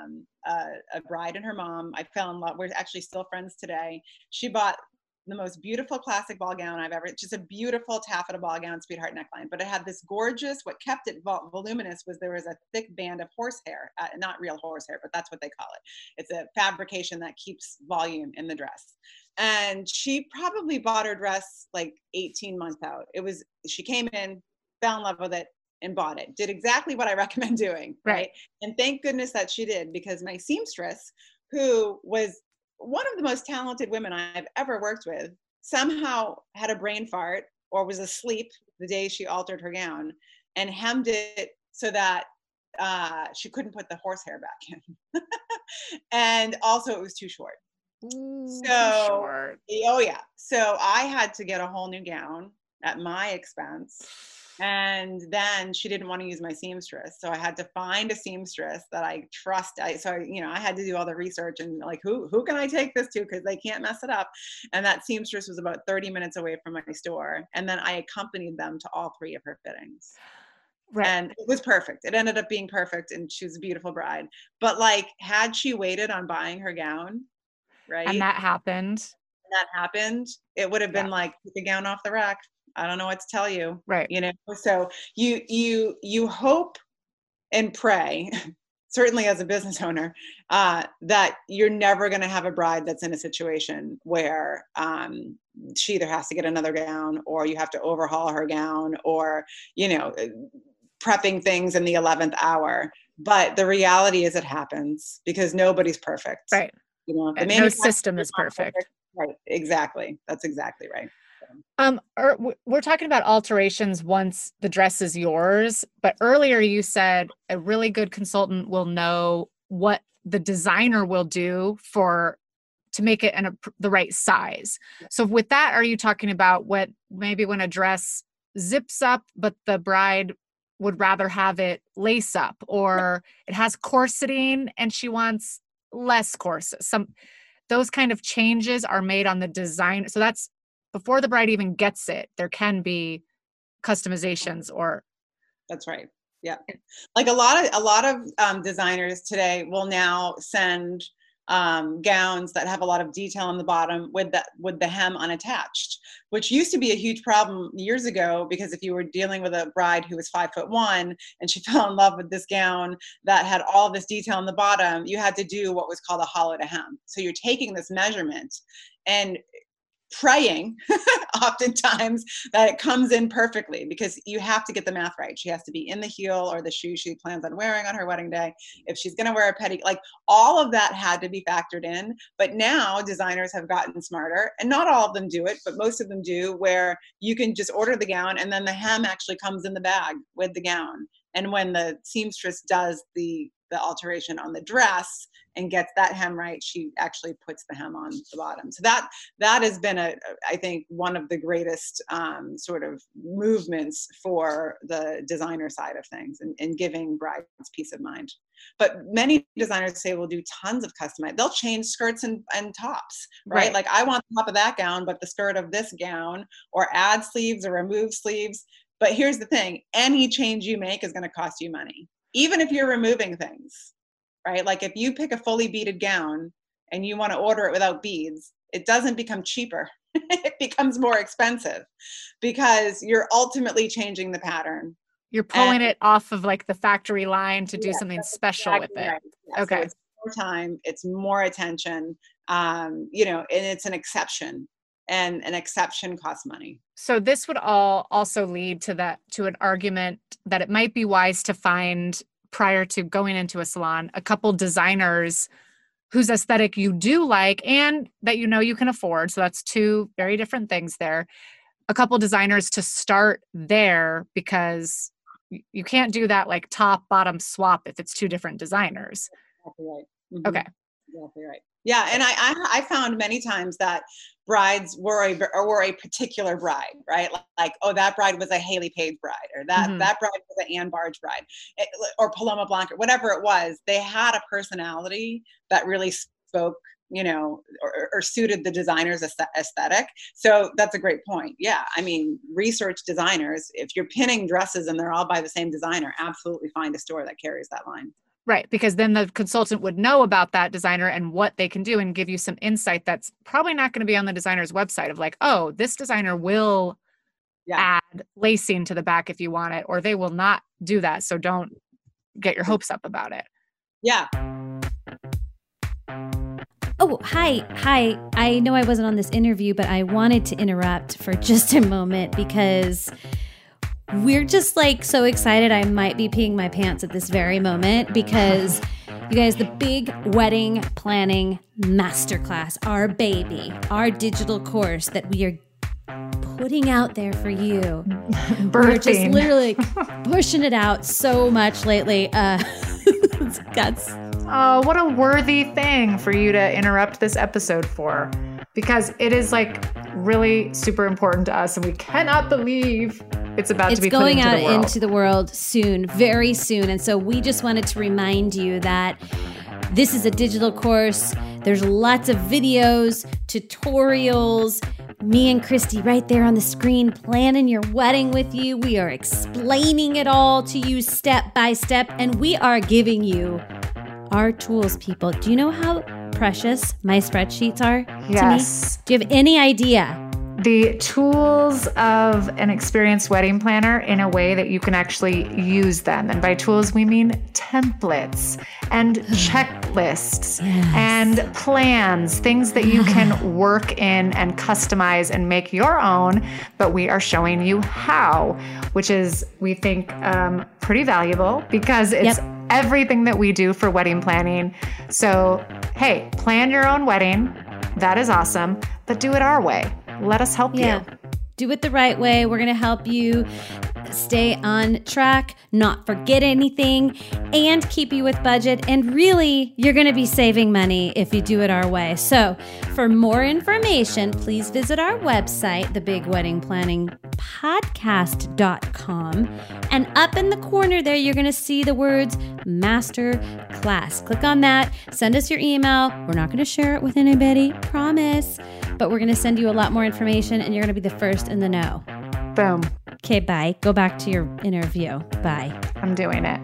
a bride and her mom. I fell in love. We're actually still friends today. She bought the most beautiful classic ball gown I've ever, just a beautiful taffeta ball gown, sweetheart neckline, but it had this gorgeous, what kept it voluminous was there was a thick band of horsehair, not real horsehair, but that's what they call it. It's a fabrication that keeps volume in the dress. And she probably bought her dress like 18 months out. She came in, fell in love with it, and bought it. Did exactly what I recommend doing, right? And thank goodness that she did, because my seamstress, who was one of the most talented women I've ever worked with, somehow had a brain fart or was asleep the day she altered her gown and hemmed it so that she couldn't put the horsehair back in. And also it was too short. Ooh, so, too short. Oh yeah. So I had to get a whole new gown at my expense. And then she didn't want to use my seamstress. So I had to find a seamstress that I trust. I had to do all the research and like, who can I take this to? Because they can't mess it up. And that seamstress was about 30 minutes away from my store. And then I accompanied them to all 3 of her fittings. Right. And it was perfect. It ended up being perfect. And she was a beautiful bride. But like, had she waited on buying her gown, right? And that happened, it would have been like, take the gown off the rack. I don't know what to tell you. Right. So you hope and pray, certainly as a business owner, that you're never going to have a bride that's in a situation where she either has to get another gown or you have to overhaul her gown or, prepping things in the 11th hour. But the reality is it happens because nobody's perfect. Right. No system is perfect. Right. Exactly. That's exactly right. We're talking about alterations once the dress is yours, but earlier you said a really good consultant will know what the designer will do to make it the right size. So with that, are you talking about when a dress zips up, but the bride would rather have it lace up, or it has corseting and she wants less corset? Those kind of changes are made on the design. So that's before the bride even gets it, there can be customizations or. That's right. Yeah. Like a lot of designers today will now send gowns that have a lot of detail on the bottom with the hem unattached, which used to be a huge problem years ago, because if you were dealing with a bride who was 5'1" and she fell in love with this gown that had all this detail on the bottom, you had to do what was called a hollow to hem. So you're taking this measurement and praying oftentimes that it comes in perfectly, because you have to get the math right. She has to be in the heel or the shoe she plans on wearing on her wedding day. If she's going to wear a petticoat, like all of that had to be factored in. But now designers have gotten smarter, and not all of them do it, but most of them do, where you can just order the gown and then the hem actually comes in the bag with the gown. And when the seamstress does the alteration on the dress and gets that hem right, she actually puts the hem on the bottom. So that has been I think one of the greatest sort of movements for the designer side of things, and giving brides peace of mind. But many designers say we'll do tons of customizing. They'll change skirts and tops, right? Like I want the top of that gown, but the skirt of this gown, or add sleeves or remove sleeves. But here's the thing, any change you make is going to cost you money, even if you're removing things, right? Like if you pick a fully beaded gown and you want to order it without beads, it doesn't become cheaper. It becomes more expensive because you're ultimately changing the pattern. You're pulling it off of like the factory line to do something special with it. Right. Yeah, okay. So it's more time, it's more attention, and it's an exception. And an exception costs money. So this would all also lead to an argument that it might be wise to find, prior to going into a salon, a couple designers whose aesthetic you do like and that you can afford. So that's 2 very different things there. a couple designers to start there, because you can't do that like top bottom swap if it's two different designers. Exactly right. Mm-hmm. Okay. Exactly right. Yeah. And I found many times that brides were a particular bride, right? Like, oh, that bride was a Haley Page bride, or that bride was an Anne Barge bride, or Paloma Blanca, whatever it was. They had a personality that really spoke, or suited the designer's aesthetic. So that's a great point. Yeah. I mean, research designers, if you're pinning dresses and they're all by the same designer, absolutely find a store that carries that line. Right. Because then the consultant would know about that designer and what they can do and give you some insight that's probably not going to be on the designer's website of like, oh, this designer will add lacing to the back if you want it, or they will not do that. So don't get your hopes up about it. Yeah. Oh, hi. I know I wasn't on this interview, but I wanted to interrupt for just a moment because we're just like so excited. I might be peeing my pants at this very moment because you guys, the Big Wedding Planning Masterclass, our baby, our digital course that we are putting out there for you. We're just literally pushing it out so much lately. Oh, what a worthy thing for you to interrupt this episode for, because it is like really super important to us and we cannot believe it's about to be put into the world. It's going out into the world soon, very soon. And so we just wanted to remind you that this is a digital course. There's lots of videos, tutorials, me and Christy right there on the screen planning your wedding with you. We are explaining it all to you step by step, and we are giving you our tools, people. Do you know how precious my spreadsheets are to me? Do you have any idea? The tools of an experienced wedding planner in a way that you can actually use them. And by tools, we mean templates and checklists and plans, things that you can work in and customize and make your own. But we are showing you how, which is, we think, pretty valuable because it's everything that we do for wedding planning. So, hey, plan your own wedding. That is awesome, but do it our way. Let us help you. Do it the right way. We're going to help you stay on track, not forget anything, and keep you with budget. And really, you're going to be saving money if you do it our way. So for more information, please visit our website, thebigweddingplanningpodcast.com. And up in the corner there, you're going to see the words Master Class. Click on that. Send us your email. We're not going to share it with anybody, promise. But we're going to send you a lot more information, and you're going to be the first in the know. Boom. Okay, bye. Go back to your interview. Bye. I'm doing it.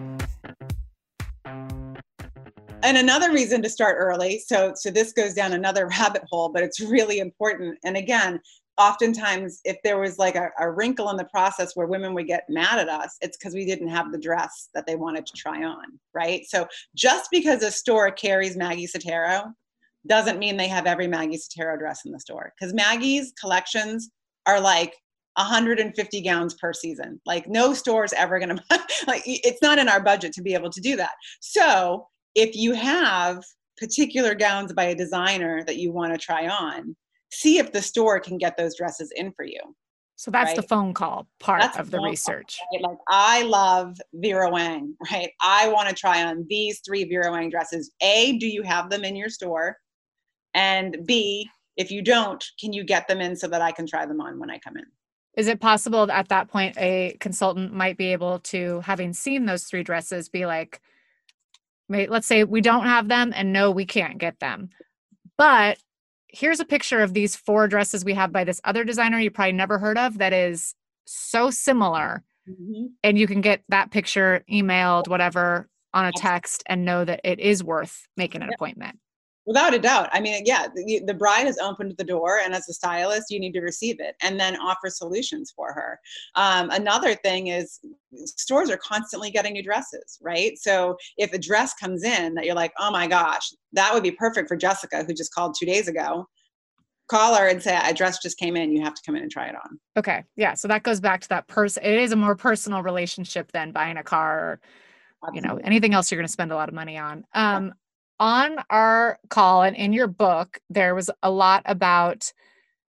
And another reason to start early, so this goes down another rabbit hole, but it's really important. And again, oftentimes if there was like a wrinkle in the process where women would get mad at us, it's because we didn't have the dress that they wanted to try on, right? So just because a store carries Maggie Sottero doesn't mean they have every Maggie Sottero dress in the store, because Maggie's collections are like 150 gowns per season. Like no store is ever going to, like, it's not in our budget to be able to do that. So if you have particular gowns by a designer that you want to try on, see if the store can get those dresses in for you. So that's the phone call part of the research. Right? Like, I love Vera Wang, right? I want to try on these 3 Vera Wang dresses. A, do you have them in your store? And B, if you don't, can you get them in so that I can try them on when I come in? Is it possible that at that point a consultant might be able to, having seen those 3 dresses, be like, wait, let's say we don't have them and no, we can't get them. But here's a picture of these 4 dresses we have by this other designer you probably never heard of that is so similar. Mm-hmm. And you can get that picture emailed, whatever, on a text and know that it is worth making an appointment. Without a doubt. I mean, the bride has opened the door, and as a stylist, you need to receive it and then offer solutions for her. Another thing is stores are constantly getting new dresses, right? So if a dress comes in that you're like, oh my gosh, that would be perfect for Jessica, who just called 2 days ago, call her and say, a dress just came in, you have to come in and try it on. Okay. Yeah. So that goes back to that person. It is a more personal relationship than buying a car or, anything else you're going to spend a lot of money on. On our call and in your book, there was a lot about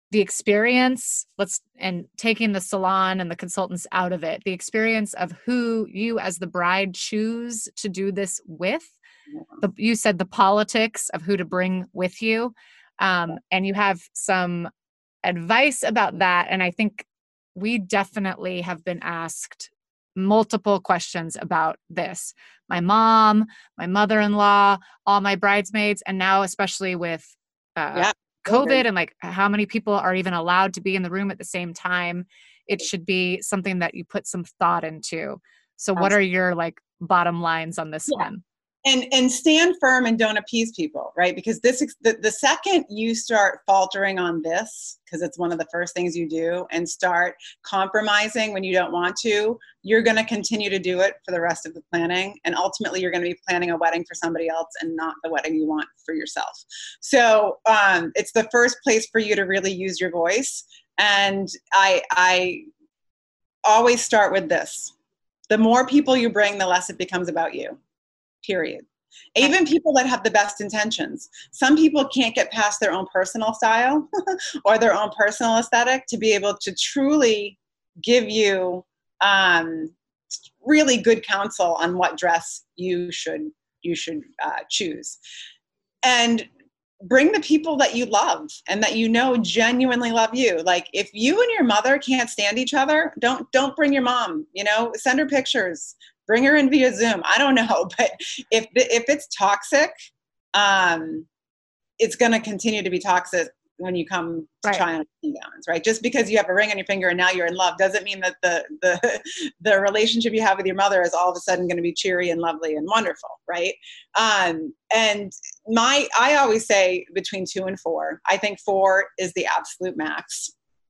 the experience, and taking the salon and the consultants out of it, the experience of who you as the bride choose to do this with. You said the politics of who to bring with you. And you have some advice about that. And I think we definitely have been asked multiple questions about this. My mom, my mother-in-law, all my bridesmaids, and now especially with COVID and like how many people are even allowed to be in the room at the same time. It should be something that you put some thought into. So what are your like bottom lines on this one? And stand firm and don't appease people, right? Because the second you start faltering on this, because it's one of the first things you do, and start compromising when you don't want to, you're going to continue to do it for the rest of the planning. And ultimately, you're going to be planning a wedding for somebody else and not the wedding you want for yourself. So it's the first place for you to really use your voice. And I always start with this. The more people you bring, the less it becomes about you. Period. Even people that have the best intentions. Some people can't get past their own personal style or their own personal aesthetic to be able to truly give you really good counsel on what dress you should choose. And bring the people that you love and that you know genuinely love you. Like if you and your mother can't stand each other, don't bring your mom, send her pictures. Bring her in via Zoom. I don't know, but if it's toxic, it's going to continue to be toxic when you come to try on gowns, right? Just because you have a ring on your finger and now you're in love doesn't mean that the relationship you have with your mother is all of a sudden going to be cheery and lovely and wonderful, right? And I always say between 2 and 4. I think 4 is the absolute max,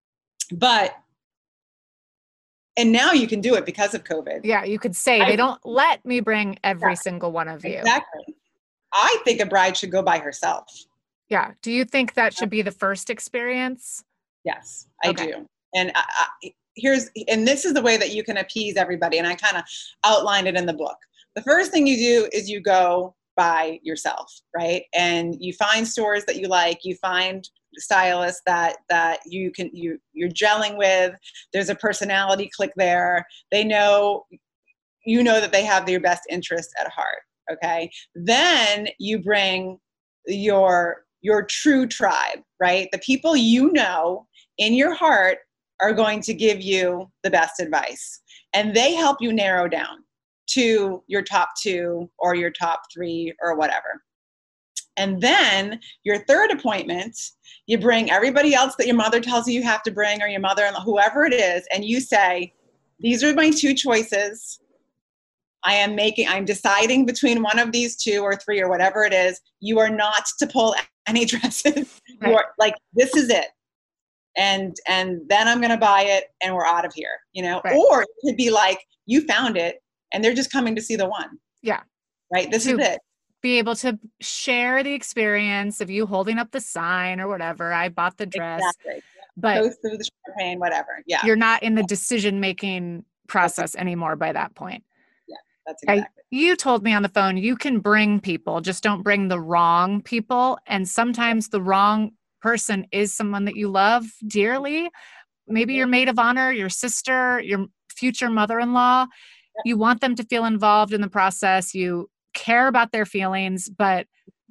and now you can do it because of COVID. Yeah, you could say, they don't let me bring every single one of you. Exactly. I think a bride should go by herself. Yeah. Do you think that should be the first experience? Yes, I do. And this is the way that you can appease everybody. And I kind of outlined it in the book. The first thing you do is you go by yourself, right? And you find stores that you like, you find stylists that you're gelling with. There's a personality click there. They know that they have your best interest at heart. Okay. Then you bring your true tribe, right? The people you know in your heart are going to give you the best advice, and they help you narrow down to your top 2 or your top 3 or whatever. And then your third appointment, you bring everybody else that your mother tells you have to bring, or your mother-in-law, whoever it is, and you say, these are my 2 choices. I'm deciding between one of these 2 or 3 or whatever it is. You are not to pull any dresses. Right. You are like, this is it. And then I'm going to buy it and we're out of here, Right. Or it could be like, you found it and they're just coming to see the one. Yeah. Right. This is it. Be able to share the experience of you holding up the sign or whatever. I bought the dress, exactly. But goes through the champagne, whatever. Yeah. You're not in the decision-making process anymore by that point. Yeah, that's exactly. You told me on the phone, you can bring people, just don't bring the wrong people. And sometimes the wrong person is someone that you love dearly. Maybe your maid of honor, your sister, your future mother-in-law. Yep. You want them to feel involved in the process. You care about their feelings, but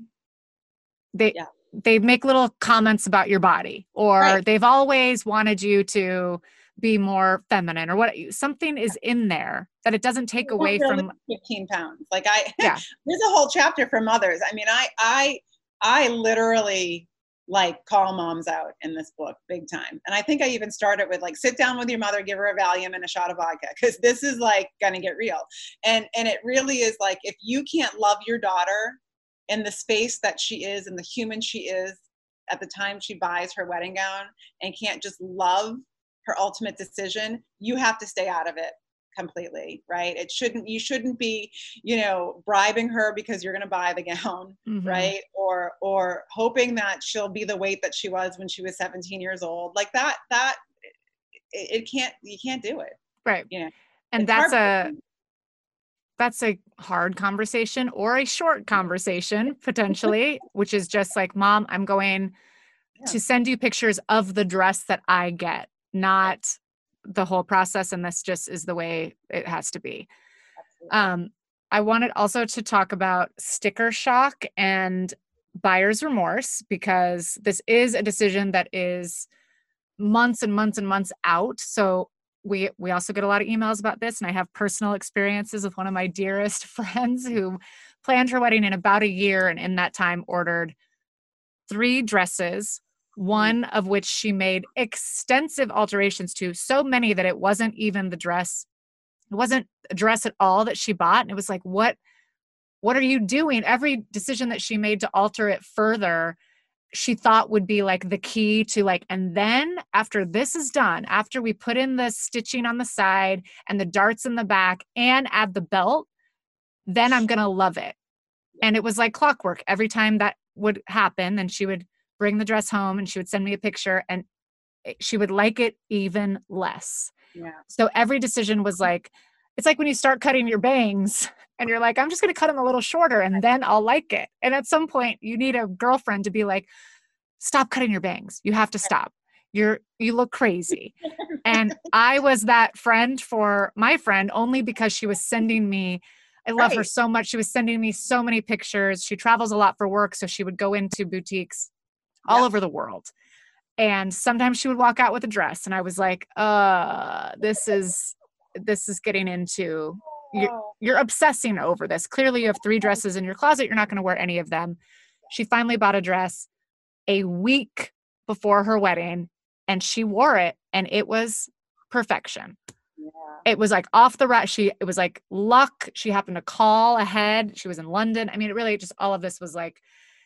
they make little comments about your body, or they've always wanted you to be more feminine, or something is in there that it doesn't take away from 15 pounds. Like there's a whole chapter for mothers. I mean, I literally call moms out in this book big time. And I think I even started with sit down with your mother, give her a Valium and a shot of vodka, because this is going to get real. And it really is if you can't love your daughter in the space that she is and the human she is at the time she buys her wedding gown, and can't just love her ultimate decision, you have to stay out of it completely, right? You shouldn't be, bribing her because you're going to buy the gown, mm-hmm. right? Or hoping that she'll be the weight that she was when she was 17 years old. You can't do it. Right. And that's a hard conversation, or a short conversation potentially, which is just Mom, I'm going to send you pictures of the dress that I get, not the whole process. And this just is the way it has to be. I wanted also to talk about sticker shock and buyer's remorse, because this is a decision that is months and months and months out. So we also get a lot of emails about this, and I have personal experiences with one of my dearest friends who planned her wedding in about a year, and in that time ordered 3 dresses, one of which she made extensive alterations to, so many that it wasn't even the dress. It wasn't a dress at all that she bought. And it was like, what are you doing? Every decision that she made to alter it further, she thought would be like the key to like, and then after this is done, after we put in the stitching on the side and the darts in the back and add the belt, then I'm going to love it. And it was like clockwork. Every time that would happen, then she would bring the dress home and she would send me a picture, and she would like it even less. Yeah. So every decision was like, it's like when you start cutting your bangs and you're like, I'm just going to cut them a little shorter and then I'll like it. And at some point you need a girlfriend to be like, stop cutting your bangs. You have to stop. You look crazy. And I was that friend for my friend only because she was sending me, I love her so much. She was sending me so many pictures. She travels a lot for work. So she would go into boutiques all over the world. And sometimes she would walk out with a dress. And I was like, this is getting into, you're obsessing over this. Clearly you have 3 dresses in your closet. You're not going to wear any of them. She finally bought a dress a week before her wedding, and she wore it, and it was perfection. Yeah. It was like off the rack. It was like luck. She happened to call ahead. She was in London. I mean, it really just, all of this was like,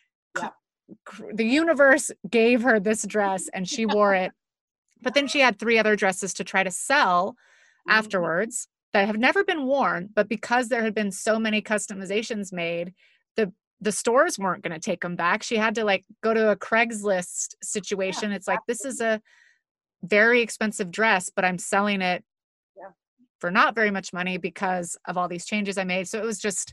the universe gave her this dress and she wore it. But then she had 3 other dresses to try to sell afterwards that have never been worn. But because there had been so many customizations made, the stores weren't going to take them back. She had to like go to a Craigslist situation. It's like, this is a very expensive dress, but I'm selling it for not very much money because of all these changes I made. So it was just,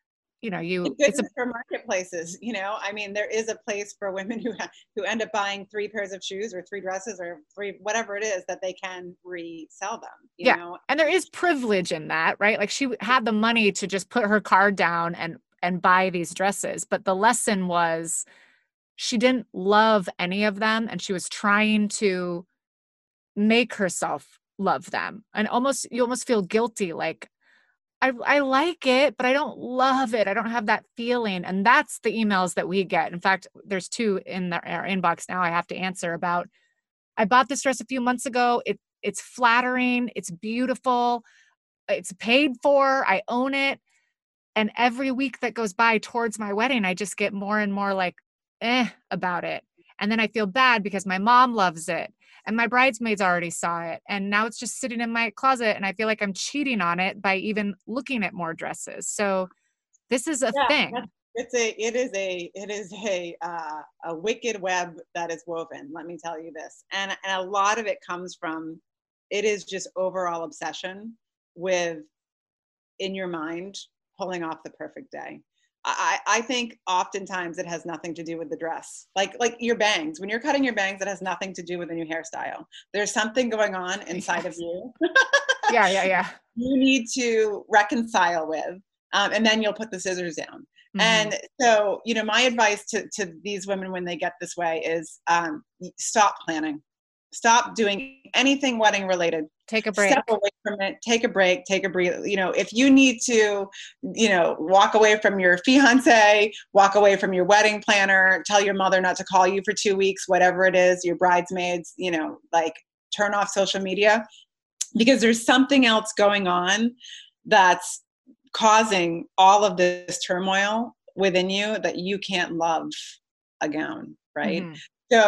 it's for marketplaces, I mean, there is a place for women who end up buying 3 pairs of shoes or 3 dresses or 3, whatever it is, that they can resell them, you know? And there is privilege in that, right? Like she had the money to just put her card down and buy these dresses. But the lesson was she didn't love any of them. And she was trying to make herself love them. And you almost feel guilty. Like, I like it, but I don't love it. I don't have that feeling. And that's the emails that we get. In fact, there's 2 in our inbox now I have to answer about, I bought this dress a few months ago. It's flattering. It's beautiful. It's paid for. I own it. And every week that goes by towards my wedding, I just get more and more like, about it. And then I feel bad because my mom loves it and my bridesmaids already saw it. And now it's just sitting in my closet and I feel like I'm cheating on it by even looking at more dresses. So this is a thing. It is a wicked web that is woven. Let me tell you this. And a lot of it comes from, it is just overall obsession with, in your mind, pulling off the perfect day. I think oftentimes it has nothing to do with the dress. Like your bangs. When you're cutting your bangs, it has nothing to do with the new hairstyle. There's something going on inside of you. Yeah. You need to reconcile with, and then you'll put the scissors down. Mm-hmm. And so, my advice to these women when they get this way is stop planning. Stop doing anything wedding related. Take a break. Step away from it. Take a break. Take a breathe. If you need to, walk away from your fiance, walk away from your wedding planner, tell your mother not to call you for 2 weeks, whatever it is, your bridesmaids, turn off social media, because there's something else going on that's causing all of this turmoil within you that you can't love a gown, right? Mm-hmm.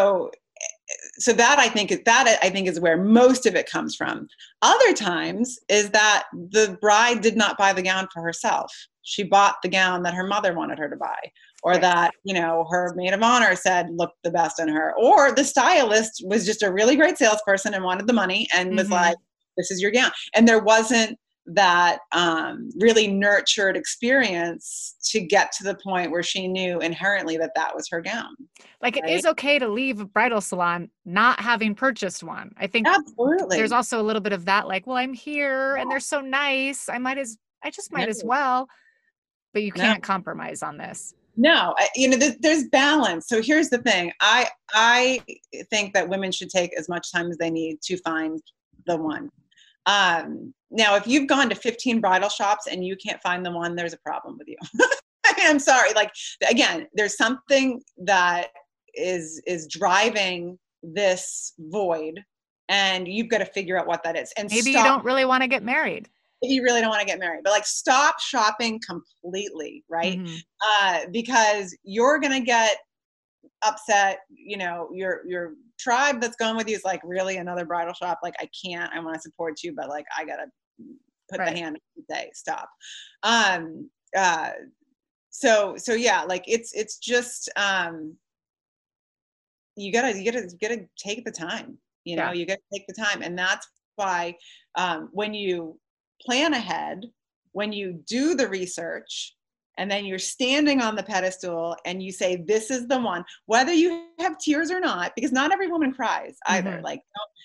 So that I think is where most of it comes from. Other times is that the bride did not buy the gown for herself. She bought the gown that her mother wanted her to buy, or that, her maid of honor said looked the best on her, or the stylist was just a really great salesperson and wanted the money and was like, this is your gown. And there wasn't that really nurtured experience to get to the point where she knew inherently that that was her gown. Like, it is okay to leave a bridal salon not having purchased one. I think Absolutely. there's also a little bit of that, like, well, I'm here and they're so nice. I just might as well, but you can't compromise on this. No, there's balance. So here's the thing. I think that women should take as much time as they need to find the one. Now, if you've gone to 15 bridal shops and you can't find the one, there's a problem with you. I'm sorry. Like, again, there's something that is driving this void, and you've got to figure out what that is. And maybe you don't really want to get married. If you really don't want to get married, but like, stop shopping completely, right? Because you're going to get upset. Your tribe that's going with you is like, really, another bridal shop? Like, I can't, I want to support you, but like, I got to put the hand up and say, stop. So yeah, like, it's just, you gotta take the time, you gotta take the time. And that's why, when you plan ahead, when you do the research, and then you're standing on the pedestal and you say, this is the one, whether you have tears or not, because not every woman cries either. Like,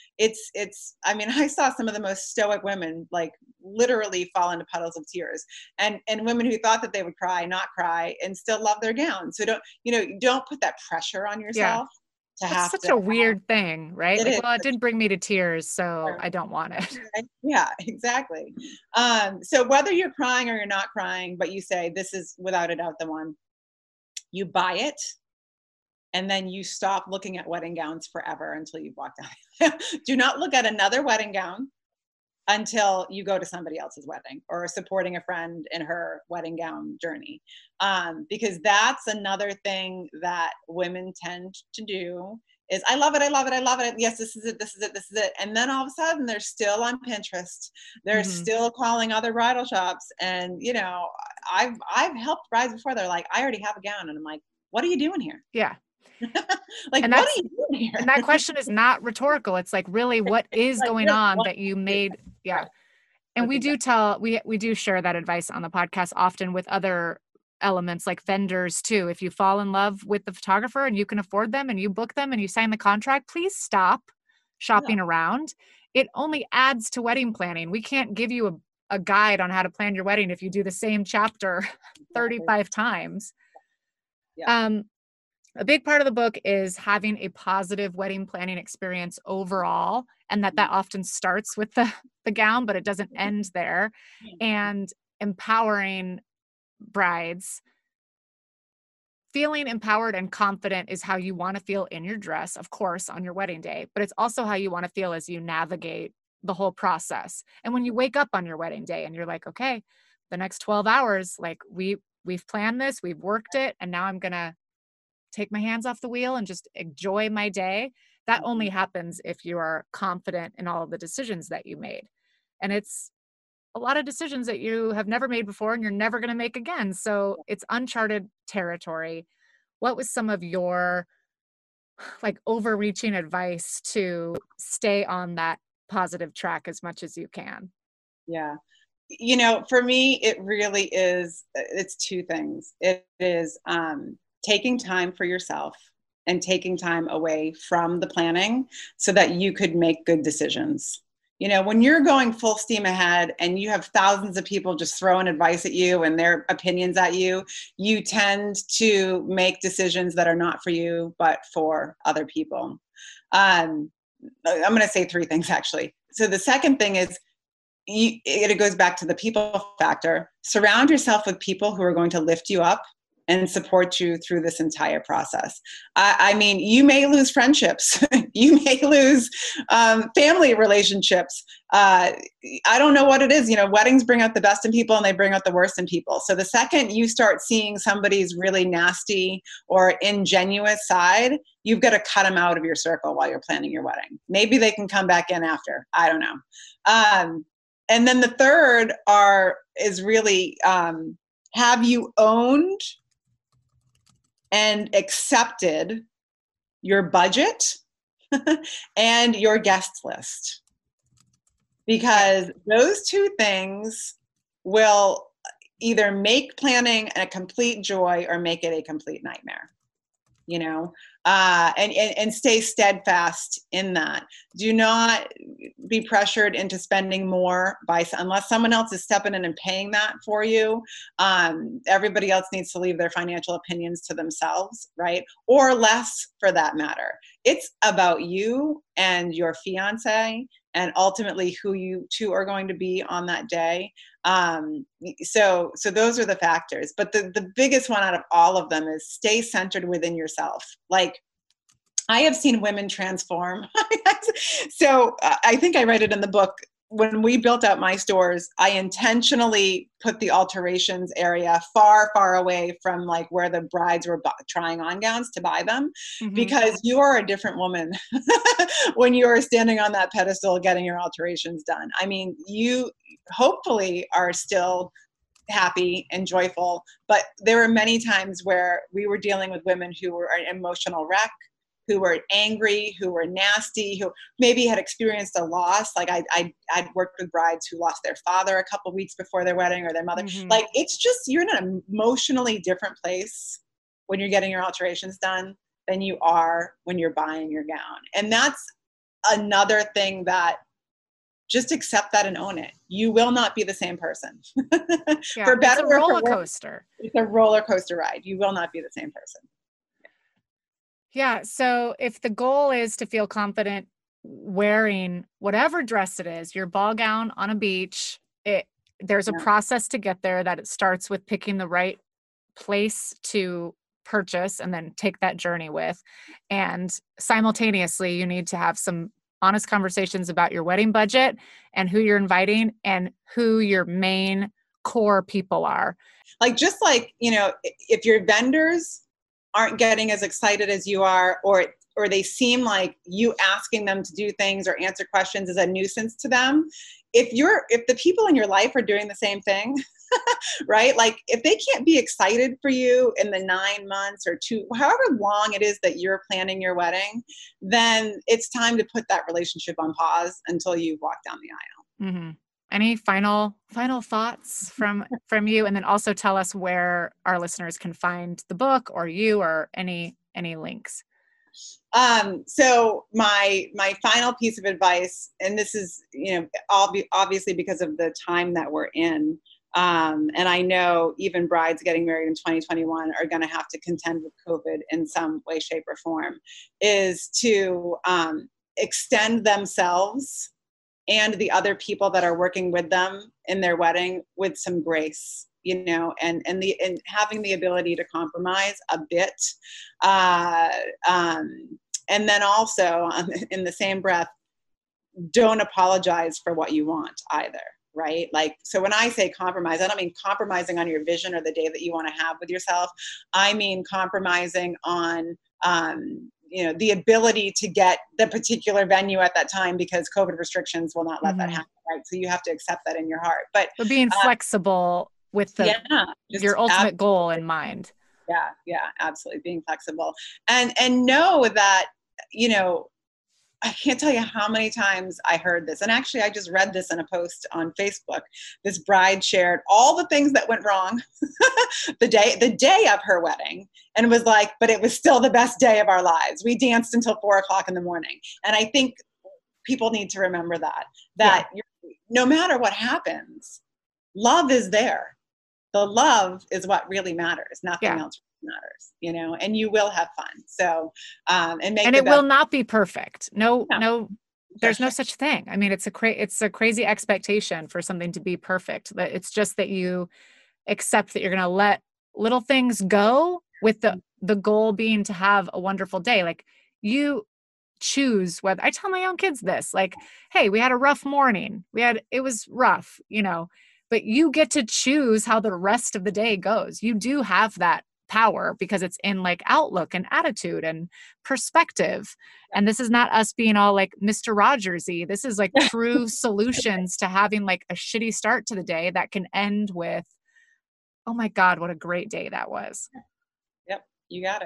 I mean, I saw some of the most stoic women, like, literally fall into puddles of tears, and women who thought that they would not cry and still love their gown. So don't put that pressure on yourself. That's such a weird thing, right? Like, well, it didn't bring me to tears, so I don't want it. Yeah, exactly. So whether you're crying or you're not crying, but you say, this is without a doubt the one, you buy it, and then you stop looking at wedding gowns forever until you've walked out. Do not look at another wedding gown until you go to somebody else's wedding or supporting a friend in her wedding gown journey. Because that's another thing that women tend to do is, I love it, I love it, I love it. Yes, this is it, this is it, this is it. And then all of a sudden they're still on Pinterest. They're still calling other bridal shops. And, I've helped brides before. They're like, I already have a gown. And I'm like, what are you doing here? Yeah. Like, what are you doing here? And that question is not rhetorical. It's like, really, what is going on that you made? Yeah. And we do we do share that advice on the podcast often with other elements like vendors too. If you fall in love with the photographer and you can afford them and you book them and you sign the contract, please stop shopping around. It only adds to wedding planning. We can't give you a guide on how to plan your wedding if you do the same chapter 35 times. Yeah. A big part of the book is having a positive wedding planning experience overall, and that often starts with the gown, but it doesn't end there. And empowering brides. Feeling empowered and confident is how you want to feel in your dress, of course, on your wedding day, but it's also how you want to feel as you navigate the whole process. And when you wake up on your wedding day and you're like, okay, the next 12 hours, like we've planned this, we've worked it, and now I'm going to take my hands off the wheel and just enjoy my day. That only happens if you are confident in all of the decisions that you made. And it's a lot of decisions that you have never made before and you're never going to make again. So it's uncharted territory. What was some of your like overreaching advice to stay on that positive track as much as you can? Yeah. For me, it really is, it's two things. It is, taking time for yourself and taking time away from the planning so that you could make good decisions. When you're going full steam ahead and you have thousands of people just throwing advice at you and their opinions at you, you tend to make decisions that are not for you, but for other people. I'm going to say three things, actually. So the second thing is, it goes back to the people factor. Surround yourself with people who are going to lift you up and support you through this entire process. I mean, you may lose friendships. You may lose family relationships. I don't know what it is. Weddings bring out the best in people and they bring out the worst in people. So the second you start seeing somebody's really nasty or ingenuous side, you've got to cut them out of your circle while you're planning your wedding. Maybe they can come back in after. I don't know. And then the third is really, have you owned and accepted your budget and your guest list? because those two things will either make planning a complete joy or make it a complete nightmare, you know, and stay steadfast in that. Do not be pressured into spending more unless someone else is stepping in and paying that for you. Everybody else needs to leave their financial opinions to themselves, right? Or less, for that matter. It's about you and your fiance and ultimately who you two are going to be on that day. So those are the factors. But the biggest one out of all of them is stay centered within yourself. Like, I have seen women transform. So I think I write it in the book. When we built out my stores, I intentionally put the alterations area far, far away from like where the brides were trying on gowns to buy them, because you are a different woman when you are standing on that pedestal getting your alterations done. I mean, you hopefully are still happy and joyful, but there were many times where we were dealing with women who were an emotional wreck, who were angry, who were nasty, who maybe had experienced a loss. Like I'd worked with brides who lost their father a couple of weeks before their wedding, or their mother. Like, it's just, you're in an emotionally different place when you're getting your alterations done than you are when you're buying your gown. And that's another thing that, just accept that and own it. You will not be the same person. For better, it's a roller coaster. It's a roller coaster ride. You will not be the same person. Yeah. So if the goal is to feel confident wearing whatever dress it is, your ball gown on a beach, there's a process to get there, that it starts with picking the right place to purchase and then take that journey with. And simultaneously, you need to have some honest conversations about your wedding budget and who you're inviting and who your main core people are. Like, just like, you know, if your vendors aren't getting as excited as you are, or they seem like you asking them to do things or answer questions is a nuisance to them, if the people in your life are doing the same thing, right? Like, if they can't be excited for you in the 9 months or however long it is that you're planning your wedding, then it's time to put that relationship on pause until you walk down the aisle. Mm-hmm. Any final thoughts from you? And then also tell us where our listeners can find the book or you, or any links. So my final piece of advice, and this is, you know, obviously because of the time that we're in, and I know even brides getting married in 2021 are going to have to contend with COVID in some way, shape, or form, is to extend themselves and the other people that are working with them in their wedding with some grace, you know, and having the ability to compromise a bit. And then also, in the same breath, don't apologize for what you want either, right? Like, so when I say compromise, I don't mean compromising on your vision or the day that you want to have with yourself. I mean compromising on, you know, the ability to get the particular venue at that time because COVID restrictions will not let that happen, right? So you have to accept that in your heart. But being flexible with your ultimate goal in mind. Yeah, absolutely. Being flexible and know that, you know, I can't tell you how many times I heard this. And actually, I just read this in a post on Facebook. This bride shared all the things that went wrong the day of her wedding, and was like, but it was still the best day of our lives. We danced until 4:00 in the morning. And I think people need to remember that no matter what happens, love is there. The love is what really matters. Nothing else matters, you know, and you will have fun. So, and it will not be perfect. No, there's no such thing. I mean, it's a crazy expectation for something to be perfect. That it's just that you accept that you're going to let little things go with the goal being to have a wonderful day. Like, you choose whether, I tell my own kids this, like, hey, we had a rough morning. It was rough, you know, but you get to choose how the rest of the day goes. You do have that power because it's in like outlook and attitude and perspective. And this is not us being all like Mr. Rogers-y. This is like true solutions to having like a shitty start to the day that can end with, oh my God, what a great day that was. Yep. You got it.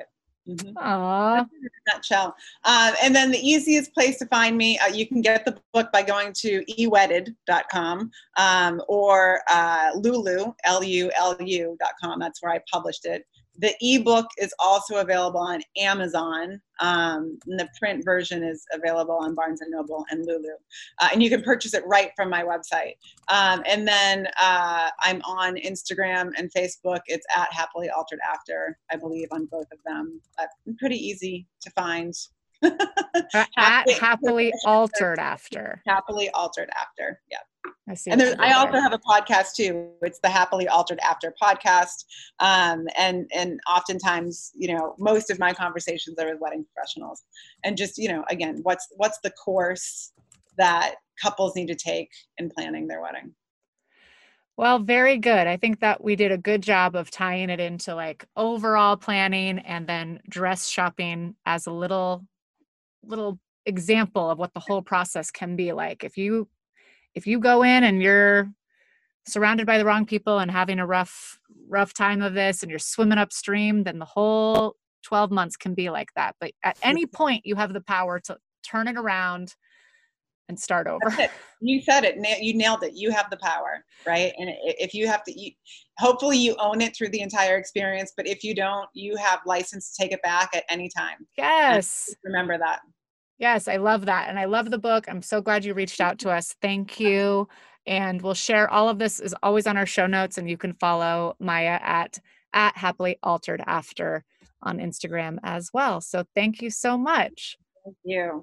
Mm-hmm. Aww. In a nutshell. And then the easiest place to find me, you can get the book by going to ewedded.com or Lulu, Lulu.com. That's where I published it. The ebook is also available on Amazon. And the print version is available on Barnes & Noble and Lulu. And you can purchase it right from my website. And then I'm on Instagram and Facebook. It's at Happily Altered After, I believe, on both of them. Pretty easy to find. At Happily Altered After. Happily Altered After, yeah. I see. And I also have a podcast too. It's the Happily Altered After podcast. And oftentimes, most of my conversations are with wedding professionals. And just, again, what's the course that couples need to take in planning their wedding? Well, very good. I think that we did a good job of tying it into like overall planning and then dress shopping as a little example of what the whole process can be like. If you go in and you're surrounded by the wrong people and having a rough time of this and you're swimming upstream, then the whole 12 months can be like that. But at any point you have the power to turn it around and start over. That's it. You said it. You nailed it. You have the power, right? And if you have to, hopefully you own it through the entire experience. But if you don't, you have license to take it back at any time. Yes. And remember that. Yes, I love that. And I love the book. I'm so glad you reached out to us. Thank you. And we'll share all of this is always on our show notes. And you can follow Maya at Happily Altered After on Instagram as well. So thank you so much. Thank you.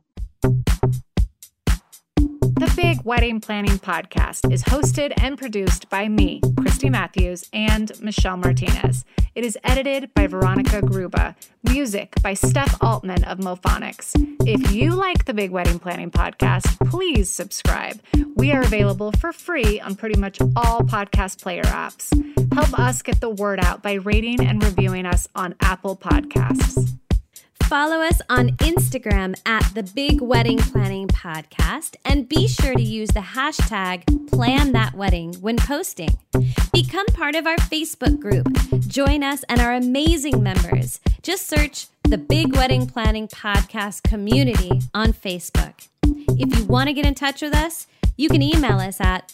The Big Wedding Planning Podcast is hosted and produced by me, Christy Matthews, and Michelle Martinez. It is edited by Veronica Gruba. Music by Steph Altman of Mophonics. If you like the Big Wedding Planning Podcast, please subscribe. We are available for free on pretty much all podcast player apps. Help us get the word out by rating and reviewing us on Apple Podcasts. Follow us on Instagram at the Big Wedding Planning Podcast and be sure to use the hashtag #PlanThatWedding when posting. Become part of our Facebook group. Join us and our amazing members. Just search the Big Wedding Planning Podcast community on Facebook. If you want to get in touch with us, you can email us at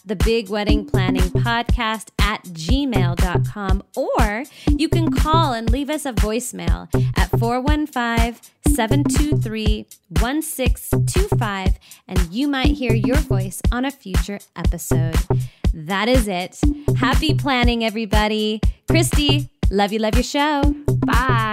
thebigweddingplanningpodcast@gmail.com or you can call and leave us a voicemail at 415-723-1625 and you might hear your voice on a future episode. That is it. Happy planning, everybody. Christy, love your show. Bye.